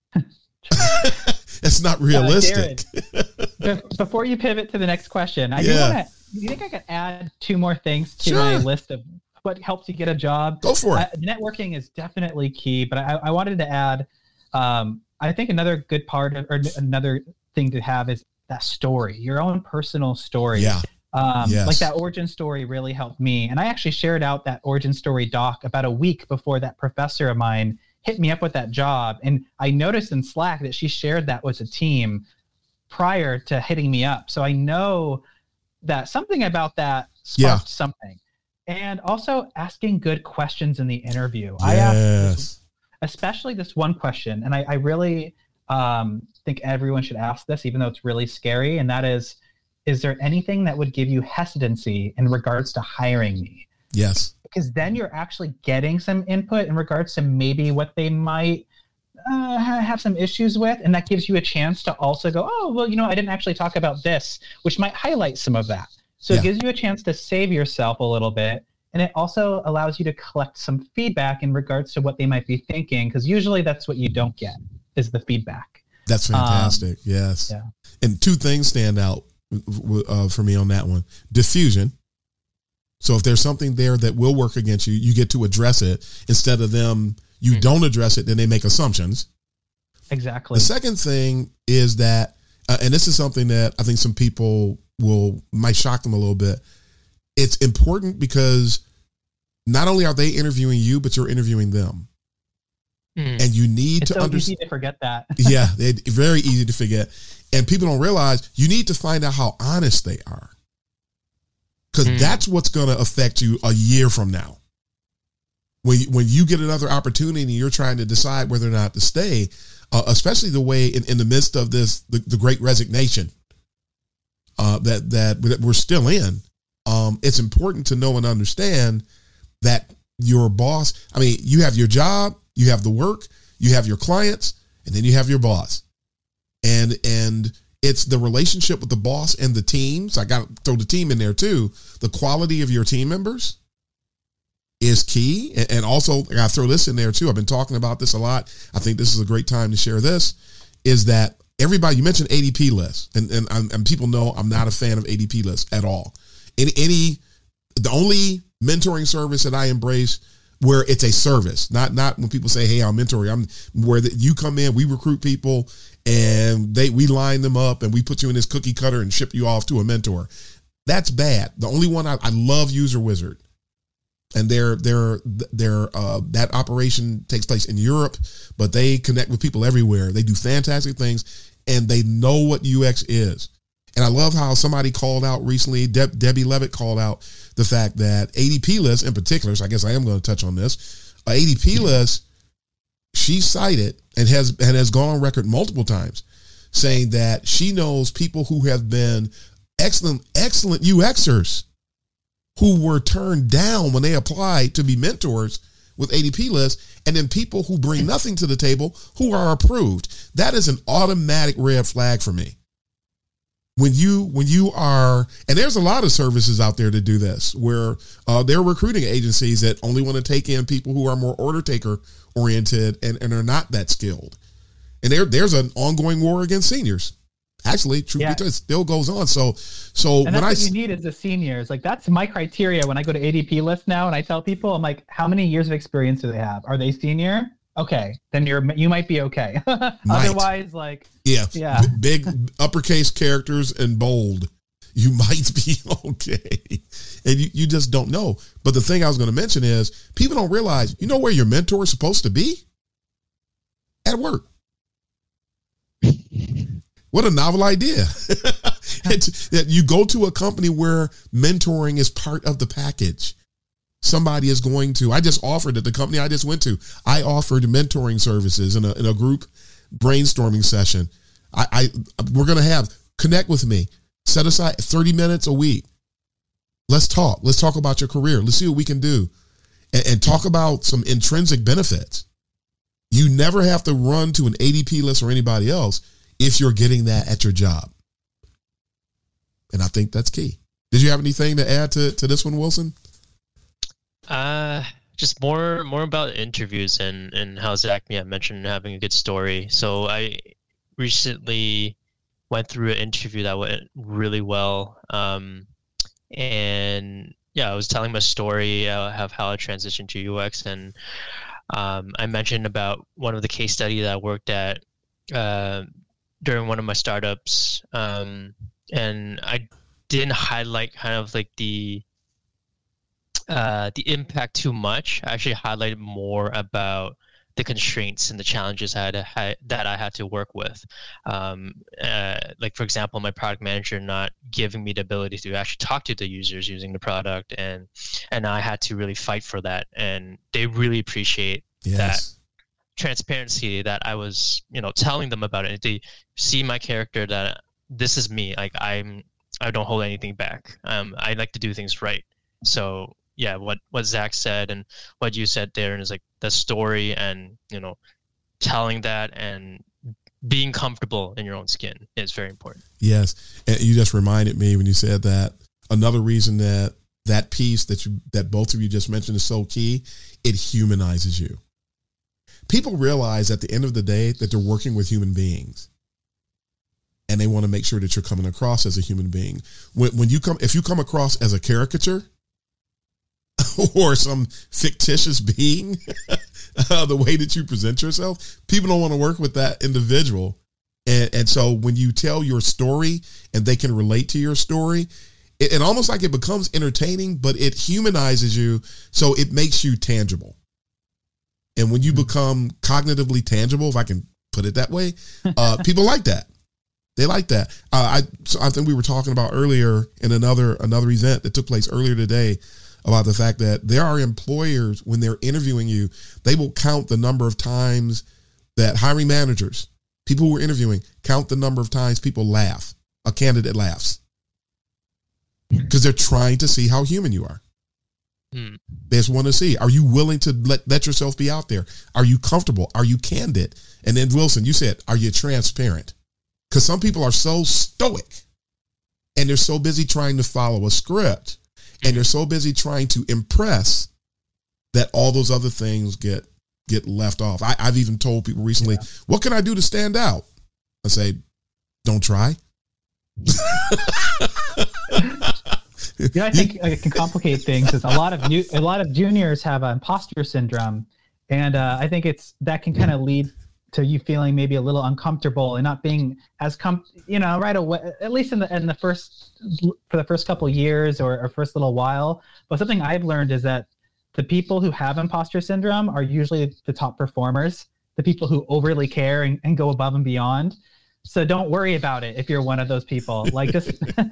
That's not realistic. Uh, Darren, before you pivot to the next question, I yeah. do want to, you think I could add two more things to sure. my list of what helps you get a job? Go for it. Uh, networking is definitely key, but I, I wanted to add, um, I think another good part of, or another thing to have is that story, your own personal story. Yeah. Um, yes. Like that origin story really helped me. And I actually shared out that origin story doc about a week before that professor of mine hit me up with that job. And I noticed in Slack that she shared that with a team prior to hitting me up. So I know that something about that sparked yeah. something. And also asking good questions in the interview. Yes. I asked this, especially this one question, and I, I really um, think everyone should ask this, even though it's really scary. And that is, is there anything that would give you hesitancy in regards to hiring me? Yes. Because then you're actually getting some input in regards to maybe what they might uh, have some issues with. And that gives you a chance to also go, oh, well, you know, I didn't actually talk about this, which might highlight some of that. So yeah. it gives you a chance to save yourself a little bit. And it also allows you to collect some feedback in regards to what they might be thinking. Because usually that's what you don't get is the feedback. That's fantastic. Um, yes. Yeah. And two things stand out uh, for me on that one. Diffusion. So if there's something there that will work against you, you get to address it instead of them, you mm-hmm. don't address it, then they make assumptions. Exactly. The second thing is that, uh, and this is something that I think some people will, might shock them a little bit. It's important because not only are they interviewing you, but you're interviewing them. Mm. And you need it's to so understand. Easy to forget that. Yeah, it's very easy to forget. And people don't realize you need to find out how honest they are. Because mm. that's what's going to affect you a year from now. When, when you get another opportunity and you're trying to decide whether or not to stay, uh, especially the way in, in the midst of this, the, the great resignation uh, that, that that we're still in, um, it's important to know and understand that your boss, I mean, you have your job, you have the work, you have your clients, and then you have your boss. And, and, it's the relationship with the boss and the teams. I got to throw the team in there too. The quality of your team members is key. And also, I got to throw this in there too. I've been talking about this a lot. I think this is a great time to share this, is that everybody, you mentioned A D P lists, and, and, and people know I'm not a fan of A D P lists at all. Any, any, the only mentoring service that I embrace where it's a service, not, not when people say, hey, I'm mentoring, I'm where the, you come in, we recruit people and they, we line them up and we put you in this cookie cutter and ship you off to a mentor. That's bad. The only one I, I love User Wizard. And their their their uh, that operation takes place in Europe, but they connect with people everywhere. They do fantastic things, and they know what U X is. And I love how somebody called out recently. De- Debbie Levitt called out the fact that A D P lists, in particular. So I guess I am going to touch on this. A A D P list, she cited and has and has gone on record multiple times, saying that she knows people who have been excellent excellent UXers who were turned down when they applied to be mentors with A D P lists, and then people who bring nothing to the table who are approved. That is an automatic red flag for me. When you when you are, and there's a lot of services out there that do this, where uh, they're recruiting agencies that only want to take in people who are more order taker oriented and, and are not that skilled. And there there's an ongoing war against seniors. Actually, truth yeah. be told, it still goes on. So, so and when that's I what you need is the seniors. Like that's my criteria when I go to A D P list now, and I tell people, I'm like, how many years of experience do they have? Are they senior? Okay, then you're you might be okay. Otherwise, like yeah, yeah, b- big uppercase characters and bold, you might be okay, and you, you just don't know. But the thing I was going to mention is people don't realize, you know, where your mentor is supposed to be? At work. What a novel idea. That you go to a company where mentoring is part of the package. Somebody is going to, I just offered at the company I just went to, I offered mentoring services in a, in a group brainstorming session. I, I we're going to have, connect with me, set aside thirty minutes a week. Let's talk. Let's talk about your career. Let's see what we can do and, and talk about some intrinsic benefits. You never have to run to an A D P list or anybody else if you're getting that at your job. And I think that's key. Did you have anything to add to, to this one, Wilson? Uh, just more more about interviews and, and how Zach yeah, mentioned having a good story. So I recently went through an interview that went really well. Um, and yeah, I was telling my story uh, of how I transitioned to U X. And um, I mentioned about one of the case study that I worked at uh, during one of my startups, um, and I didn't highlight kind of like the uh, the impact too much. I actually highlighted more about the constraints and the challenges I had, to ha- that I had to work with. Um, uh, like for example, my product manager not giving me the ability to actually talk to the users using the product, and and I had to really fight for that. And they really appreciate Yes. that transparency that I was, you know, telling them about it. They see my character, that this is me. Like I'm, I don't hold anything back. Um, I like to do things right. So yeah, what, what Zach said and what you said, Darren, is like the story and, you know, telling that and being comfortable in your own skin is very important. Yes. And you just reminded me when you said that, another reason that that piece that you, that both of you just mentioned is so key, it humanizes you. People realize at the end of the day that they're working with human beings, and they want to make sure that you're coming across as a human being. When, when you come, if you come across as a caricature or some fictitious being, uh, the way that you present yourself, people don't want to work with that individual. And, and so when you tell your story and they can relate to your story, it, it almost like it becomes entertaining, but it humanizes you. So it makes you tangible. And when you become cognitively tangible, if I can put it that way, uh, people like that. They like that. Uh, I so I think we were talking about earlier in another another event that took place earlier today about the fact that there are employers, when they're interviewing you, they will count the number of times that hiring managers, people who are interviewing, count the number of times people laugh, a candidate laughs, because they're trying to see how human you are. Hmm. They just want to see, are you willing to let, let yourself be out there? Are you comfortable? Are you candid? And then Wilson, you said, are you transparent? Because some people are so stoic and they're so busy trying to follow a script and they're so busy trying to impress that all those other things get get left off. I, I've even told people recently, yeah. what can I do to stand out? I say, Don't try. You know, I think it can complicate things. Is a lot of new, a lot of juniors have imposter syndrome, and uh, I think it's that can kind of lead to you feeling maybe a little uncomfortable and not being as com, you know, right away. At least in the in the first for the first couple of years or, or first little while. But something I've learned is that the people who have imposter syndrome are usually the top performers, the people who overly care and, and go above and beyond. So don't worry about it if you're one of those people. Like, just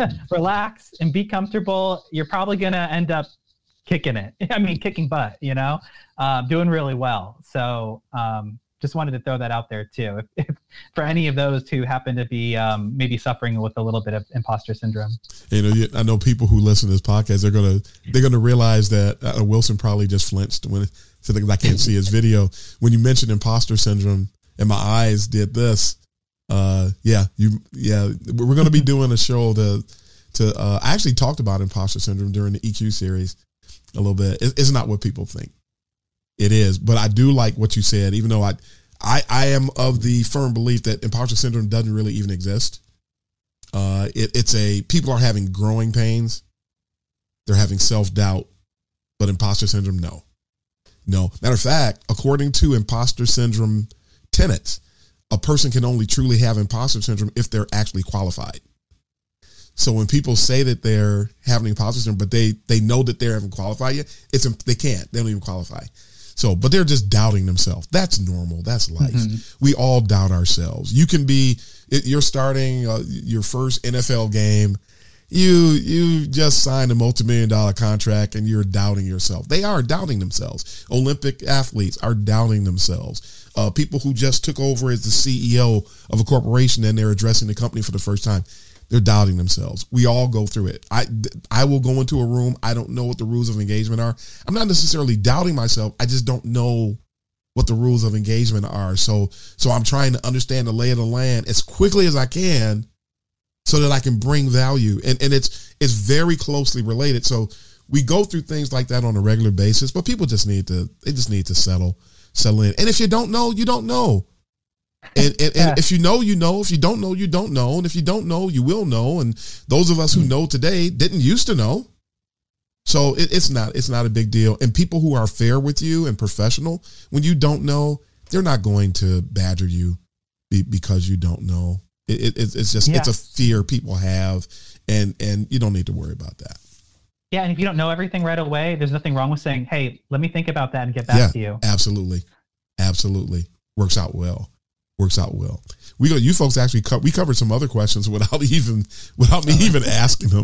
relax and be comfortable. You're probably going to end up kicking it. I mean, kicking butt, you know, um, doing really well. So um, just wanted to throw that out there too. If, if, for any of those who happen to be um, maybe suffering with a little bit of imposter syndrome. You know, I know people who listen to this podcast, they're going to, they're going to realize that uh, Wilson probably just flinched when, so I can't see his video. When you mentioned imposter syndrome and my eyes did this, Uh, yeah, you, yeah, we're going to be doing a show to, to, uh, I actually talked about imposter syndrome during the E Q series a little bit. It, it's not what people think it is, but I do like what you said, even though I, I, I am of the firm belief that imposter syndrome doesn't really even exist. Uh, it, it's a, people are having growing pains. They're having self-doubt, but imposter syndrome, no, no. Matter of fact, according to imposter syndrome tenets, a person can only truly have imposter syndrome if they're actually qualified. So when people say that they're having imposter syndrome, but they they know that they haven't qualified yet, it's they can't. They don't even qualify. So, but they're just doubting themselves. That's normal. That's life. Mm-hmm. We all doubt ourselves. You can be, you're starting uh, your first N F L game. You you just signed a multi-million dollar contract and you're doubting yourself. They are doubting themselves. Olympic athletes are doubting themselves. Uh, people who just took over as the C E O of a corporation and they're addressing the company for the first time, they're doubting themselves. We all go through it. I, I will go into a room. I don't know what the rules of engagement are. I'm not necessarily doubting myself. I just don't know what the rules of engagement are. So, so I'm trying to understand the lay of the land as quickly as I can so that I can bring value. And, and it's, it's very closely related. So we go through things like that on a regular basis, but people just need to, they just need to settle. Settle in. And if you don't know, you don't know. And, and, and if you know, you know. If you don't know, you don't know. And if you don't know, you will know. And those of us who know today didn't used to know. So it, it's not it's not a big deal. And people who are fair with you and professional, when you don't know, they're not going to badger you be, because you don't know. It, it, it's just, yeah. It's a fear people have. And, and you don't need to worry about that. Yeah, and if you don't know everything right away, there's nothing wrong with saying, hey, let me think about that and get back yeah, to you. Absolutely. Absolutely. Works out well. Works out well. We go, you folks actually, co- we covered some other questions without even, without me even asking them,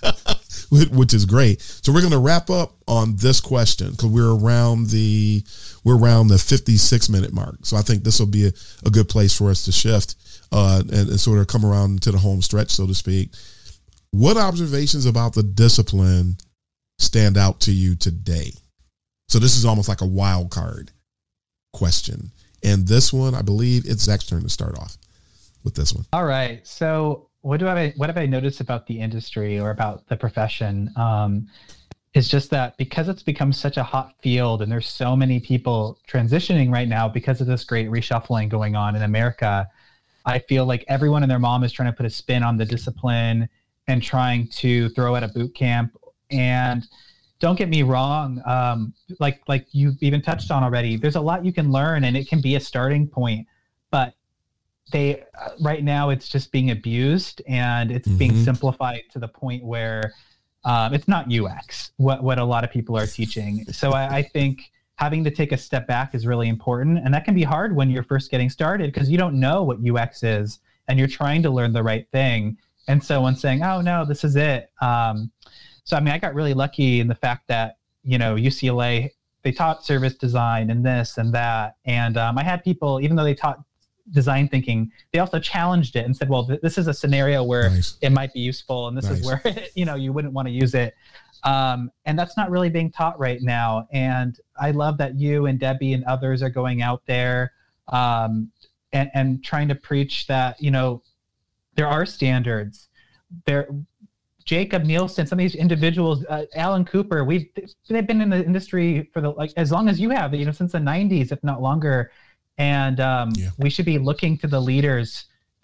which is great. So we're going to wrap up on this question because we're around the, we're around the fifty-six minute mark. So I think this will be a, a good place for us to shift uh, and, and sort of come around to the home stretch, so to speak. What observations about the discipline stand out to you today? So this is almost like a wild card question. And this one, I believe it's Zach's turn to start off with this one. All right. So what do I, what have I noticed about the industry or about the profession? Um, is just that because it's become such a hot field and there's so many people transitioning right now because of this great reshuffling going on in America, I feel like everyone and their mom is trying to put a spin on the discipline and trying to throw at a boot camp. And don't get me wrong, um, like like you even touched on already, there's a lot you can learn and it can be a starting point. But they uh, right now it's just being abused and it's mm-hmm. being simplified to the point where um, it's not U X, what, what a lot of people are teaching. So I, I think having to take a step back is really important. And that can be hard when you're first getting started because you don't know what U X is and you're trying to learn the right thing. And so when saying, oh, no, this is it. Um, so, I mean, I got really lucky in the fact that, you know, U C L A, they taught service design and this and that. And um, I had people, even though they taught design thinking, they also challenged it and said, well, th- this is a scenario where nice. It might be useful. And this nice. Is where, you know, you wouldn't want to use it. Um, and that's not really being taught right now. And I love that you and Debbie and others are going out there um, and, and trying to preach that, you know, there are standards. There, Jacob Nielsen, some of these individuals, uh, Alan Cooper, we've they've been in the industry for the like as long as you have, you know, since the nineties, if not longer. And um, yeah. we should be looking to the leaders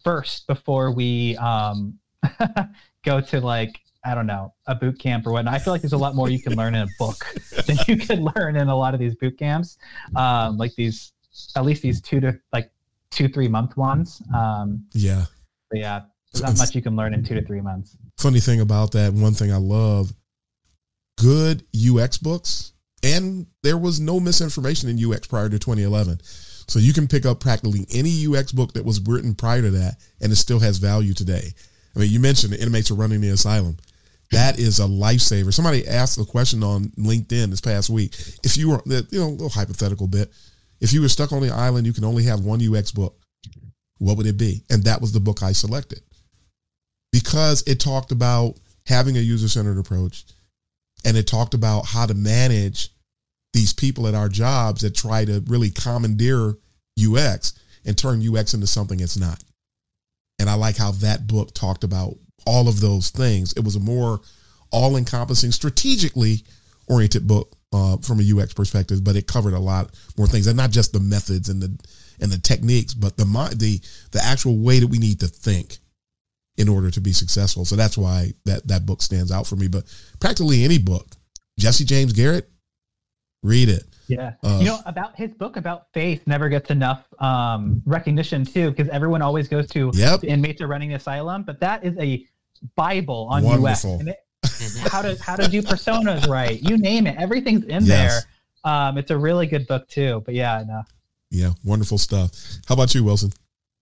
first before we um, go to like, I don't know, a boot camp or whatnot. I feel like there's a lot more you can learn in a book than you can learn in a lot of these boot camps. Um, like these, at least these two to like two, three month ones. Um, yeah. But yeah, there's not much you can learn in two to three months. Funny thing about that, one thing I love, good U X books, and there was no misinformation in U X prior to twenty eleven. So you can pick up practically any U X book that was written prior to that, and it still has value today. I mean, you mentioned the inmates are running the asylum. That is a lifesaver. Somebody asked a question on LinkedIn this past week. If you were, you know, a little hypothetical bit, if you were stuck on the island, you can only have one U X book. What would it be? And that was the book I selected because it talked about having a user-centered approach, and it talked about how to manage these people at our jobs that try to really commandeer U X and turn U X into something it's not. And I like how that book talked about all of those things. It was a more all-encompassing, strategically oriented book uh, from a U X perspective, but it covered a lot more things, and not just the methods and the and the techniques, but the the the actual way that we need to think in order to be successful. So that's why that that book stands out for me. But practically any book, Jesse James Garrett, read it. Yeah. Uh, you know, about his book about faith never gets enough um, recognition too, because everyone always goes to Yep. the inmates are running the asylum, but that is a Bible on Wonderful. U X. And it, how to how to do personas right. You name it. Everything's in Yes. there. Um, it's a really good book too. But yeah, no. Yeah, wonderful stuff. How about you, Wilson?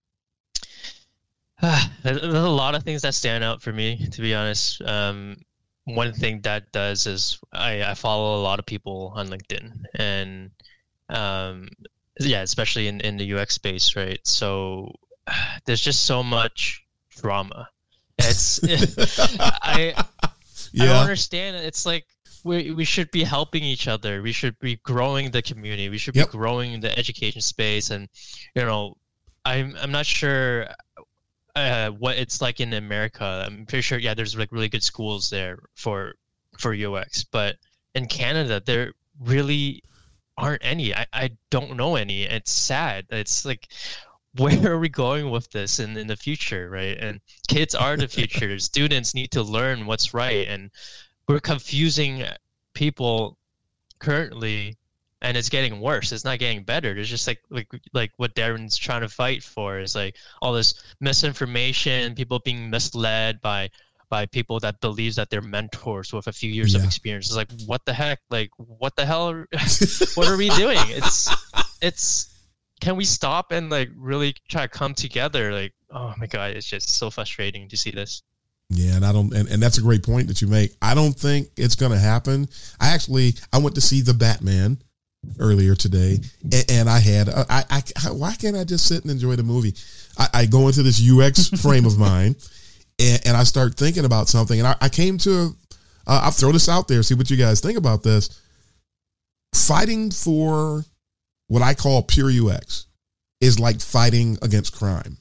There's a lot of things that stand out for me, to be honest. Um, one thing that does is I, I follow a lot of people on LinkedIn, and um, yeah, especially in, in the U X space, right? So there's just so much drama. It's I Yeah. I don't understand it. It's like we we should be helping each other. We should be growing the community. We should Yep. be growing the education space. And you know, I'm I'm not sure uh, what it's like in America. I'm pretty sure, yeah, there's like really good schools there for for U X, but in Canada there really aren't any. I, I don't know any. It's sad. It's like, where are we going with this in, in the future, right? And kids are the future. Students need to learn what's right, and we're confusing people currently, and it's getting worse. It's not getting better. There's just like like like what Darren's trying to fight for is like all this misinformation, people being misled by by people that believes that they're mentors with a few years Yeah. of experience. It's like, what the heck? Like, what the hell? Are, what are we doing? It's it's. Can we stop and like really try to come together? Like, oh my God, it's just so frustrating to see this. Yeah, and I don't, and, and that's a great point that you make. I don't think it's going to happen. I actually, I went to see The Batman earlier today, and, and I had, I, I, I, why can't I just sit and enjoy the movie? I, I go into this U X frame of mine, and, and I start thinking about something, and I, I came to, uh, I'll throw this out there, see what you guys think about this. Fighting for what I call pure U X is like fighting against crime.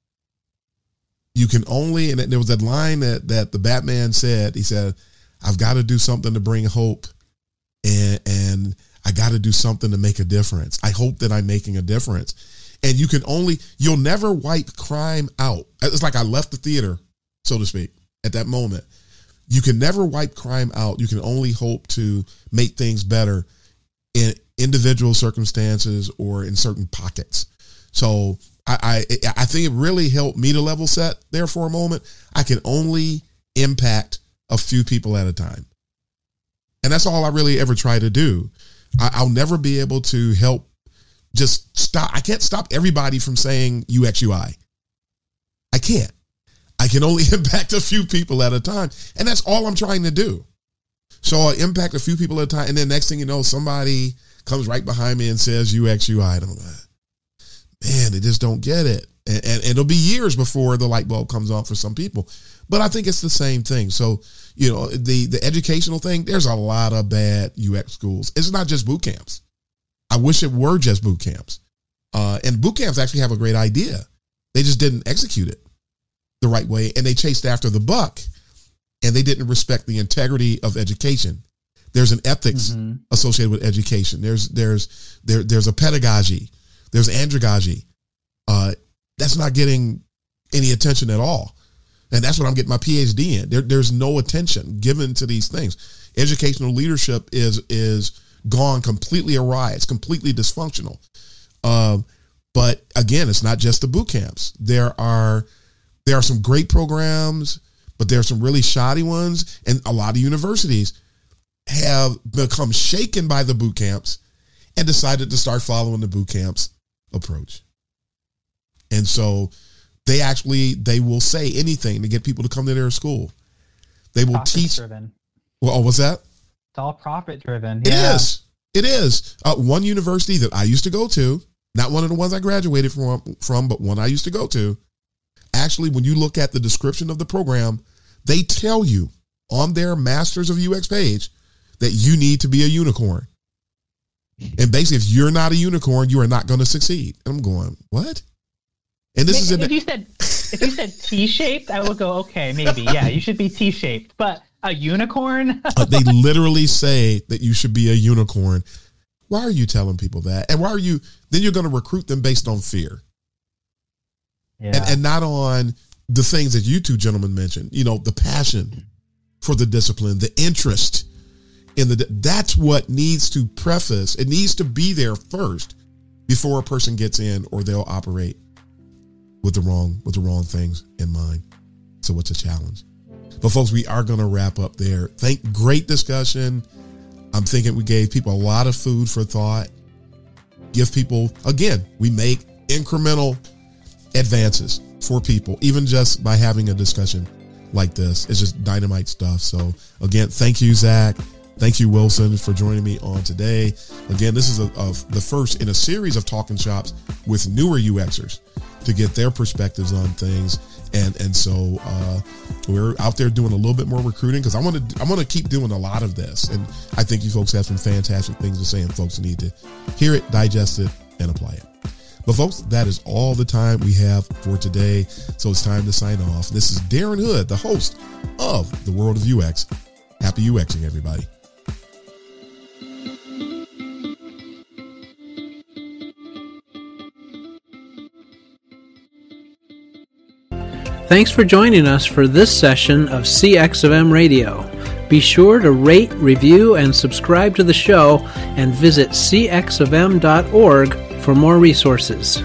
You can only, and there was that line that, that the Batman said, he said, I've got to do something to bring hope, and, and I got to do something to make a difference. I hope that I'm making a difference. And you can only, you'll never wipe crime out. It's like I left the theater, so to speak, at that moment. You can never wipe crime out. You can only hope to make things better in individual circumstances or in certain pockets. So I, I I think it really helped me to level set there for a moment. I can only impact a few people at a time. And that's all I really ever try to do. I, I'll never be able to help just stop. I can't stop everybody from saying U X U I. I can't. I can only impact a few people at a time. And that's all I'm trying to do. So I impact a few people at a time. And then next thing you know, somebody comes right behind me and says U X U I. And I'm like, man, they just don't get it. And, and, and it'll be years before the light bulb comes on for some people. But I think it's the same thing. So, you know, the, the educational thing, there's a lot of bad U X schools. It's not just boot camps. I wish it were just boot camps. Uh, and boot camps actually have a great idea. They just didn't execute it the right way. And they chased after the buck, and they didn't respect the integrity of education. There's an ethics mm-hmm. associated with education. There's there's there there's a pedagogy. There's andragogy. Uh, that's not getting any attention at all. And that's what I'm getting my P H D in. There, there's no attention given to these things. Educational leadership is is gone completely awry. It's completely dysfunctional. Um, but again, it's not just the boot camps. There are there are some great programs, but there are some really shoddy ones. And a lot of universities have become shaken by the boot camps and decided to start following the boot camps approach. And so they actually, they will say anything to get people to come to their school. They will Profit teach. Driven. Well, oh, what's that? It's all profit driven. It yeah. is. It is. Uh, one university that I used to go to, not one of the ones I graduated from, from, but one I used to go to. Actually, when you look at the description of the program, they tell you on their Masters of U X page that you need to be a unicorn. And basically, if you're not a unicorn, you are not going to succeed. And I'm going, what? And this is in if the- you said if you said T-shaped, I would go, okay, maybe, yeah, you should be T-shaped. But a unicorn? uh, they literally say that you should be a unicorn. Why are you telling people that? And why are you? Then you're going to recruit them based on fear, Yeah. and and not on the things that you two gentlemen mentioned. You know, the passion for the discipline, the interest in the. That's what needs to preface. It needs to be there first before a person gets in, or they'll operate with the wrong with the wrong things in mind. So it's a challenge. But folks, we are going to wrap up there. Thank great discussion. I'm thinking we gave people a lot of food for thought. Give people, again, we make incremental advances for people, even just by having a discussion like this. It's just dynamite stuff. So again, thank you, Zach. Thank you, Wilson, for joining me on today. Again, this is a, a, the first in a series of talking shops with newer UXers to get their perspectives on things. And and so uh, we're out there doing a little bit more recruiting because I want to I want to keep doing a lot of this. And I think you folks have some fantastic things to say, and folks need to hear it, digest it, and apply it. But folks, that is all the time we have for today. So it's time to sign off. This is Darren Hood, the host of The World of U X. Happy UXing, everybody. Thanks for joining us for this session of C X of M Radio. Be sure to rate, review, and subscribe to the show, and visit c x of m dot org for more resources.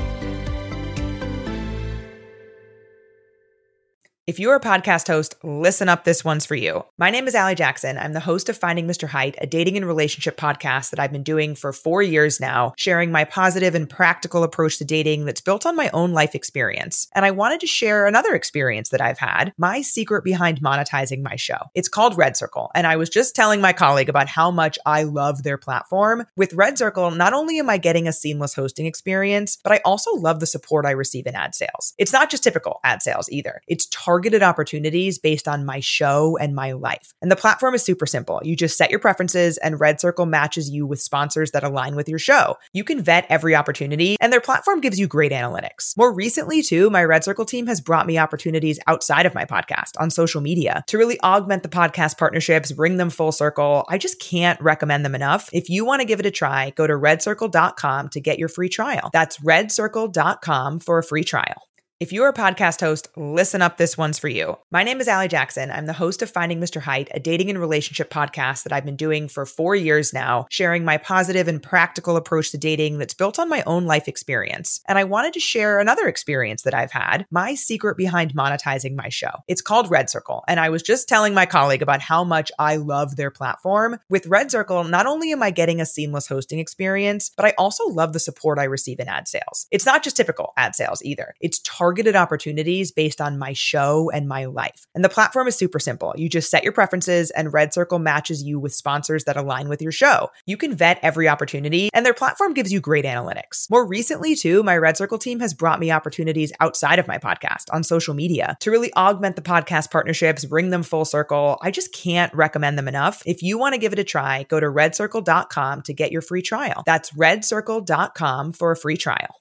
If you're a podcast host, listen up, this one's for you. My name is Allie Jackson. I'm the host of Finding Mister Height, a dating and relationship podcast that I've been doing for four years now, sharing my positive and practical approach to dating that's built on my own life experience. And I wanted to share another experience that I've had, my secret behind monetizing my show. It's called Red Circle, and I was just telling my colleague about how much I love their platform. With Red Circle, not only am I getting a seamless hosting experience, but I also love the support I receive in ad sales. It's not just typical ad sales either. It's targeted opportunities based on my show and my life. And the platform is super simple. You just set your preferences, and Red Circle matches you with sponsors that align with your show. You can vet every opportunity, and their platform gives you great analytics. More recently, too, my Red Circle team has brought me opportunities outside of my podcast on social media to really augment the podcast partnerships, bring them full circle. I just can't recommend them enough. If you want to give it a try, go to red circle dot com to get your free trial. That's red circle dot com for a free trial. If you're a podcast host, listen up, this one's for you. My name is Allie Jackson. I'm the host of Finding Mister Height, a dating and relationship podcast that I've been doing for four years now, sharing my positive and practical approach to dating that's built on my own life experience. And I wanted to share another experience that I've had, my secret behind monetizing my show. It's called Red Circle, and I was just telling my colleague about how much I love their platform. With Red Circle, not only am I getting a seamless hosting experience, but I also love the support I receive in ad sales. It's not just typical ad sales either. It's targeted targeted opportunities based on my show and my life. And the platform is super simple. You just set your preferences, and Red Circle matches you with sponsors that align with your show. You can vet every opportunity, and their platform gives you great analytics. More recently, too, my Red Circle team has brought me opportunities outside of my podcast on social media to really augment the podcast partnerships, bring them full circle. I just can't recommend them enough. If you want to give it a try, go to red circle dot com to get your free trial. That's red circle dot com for a free trial.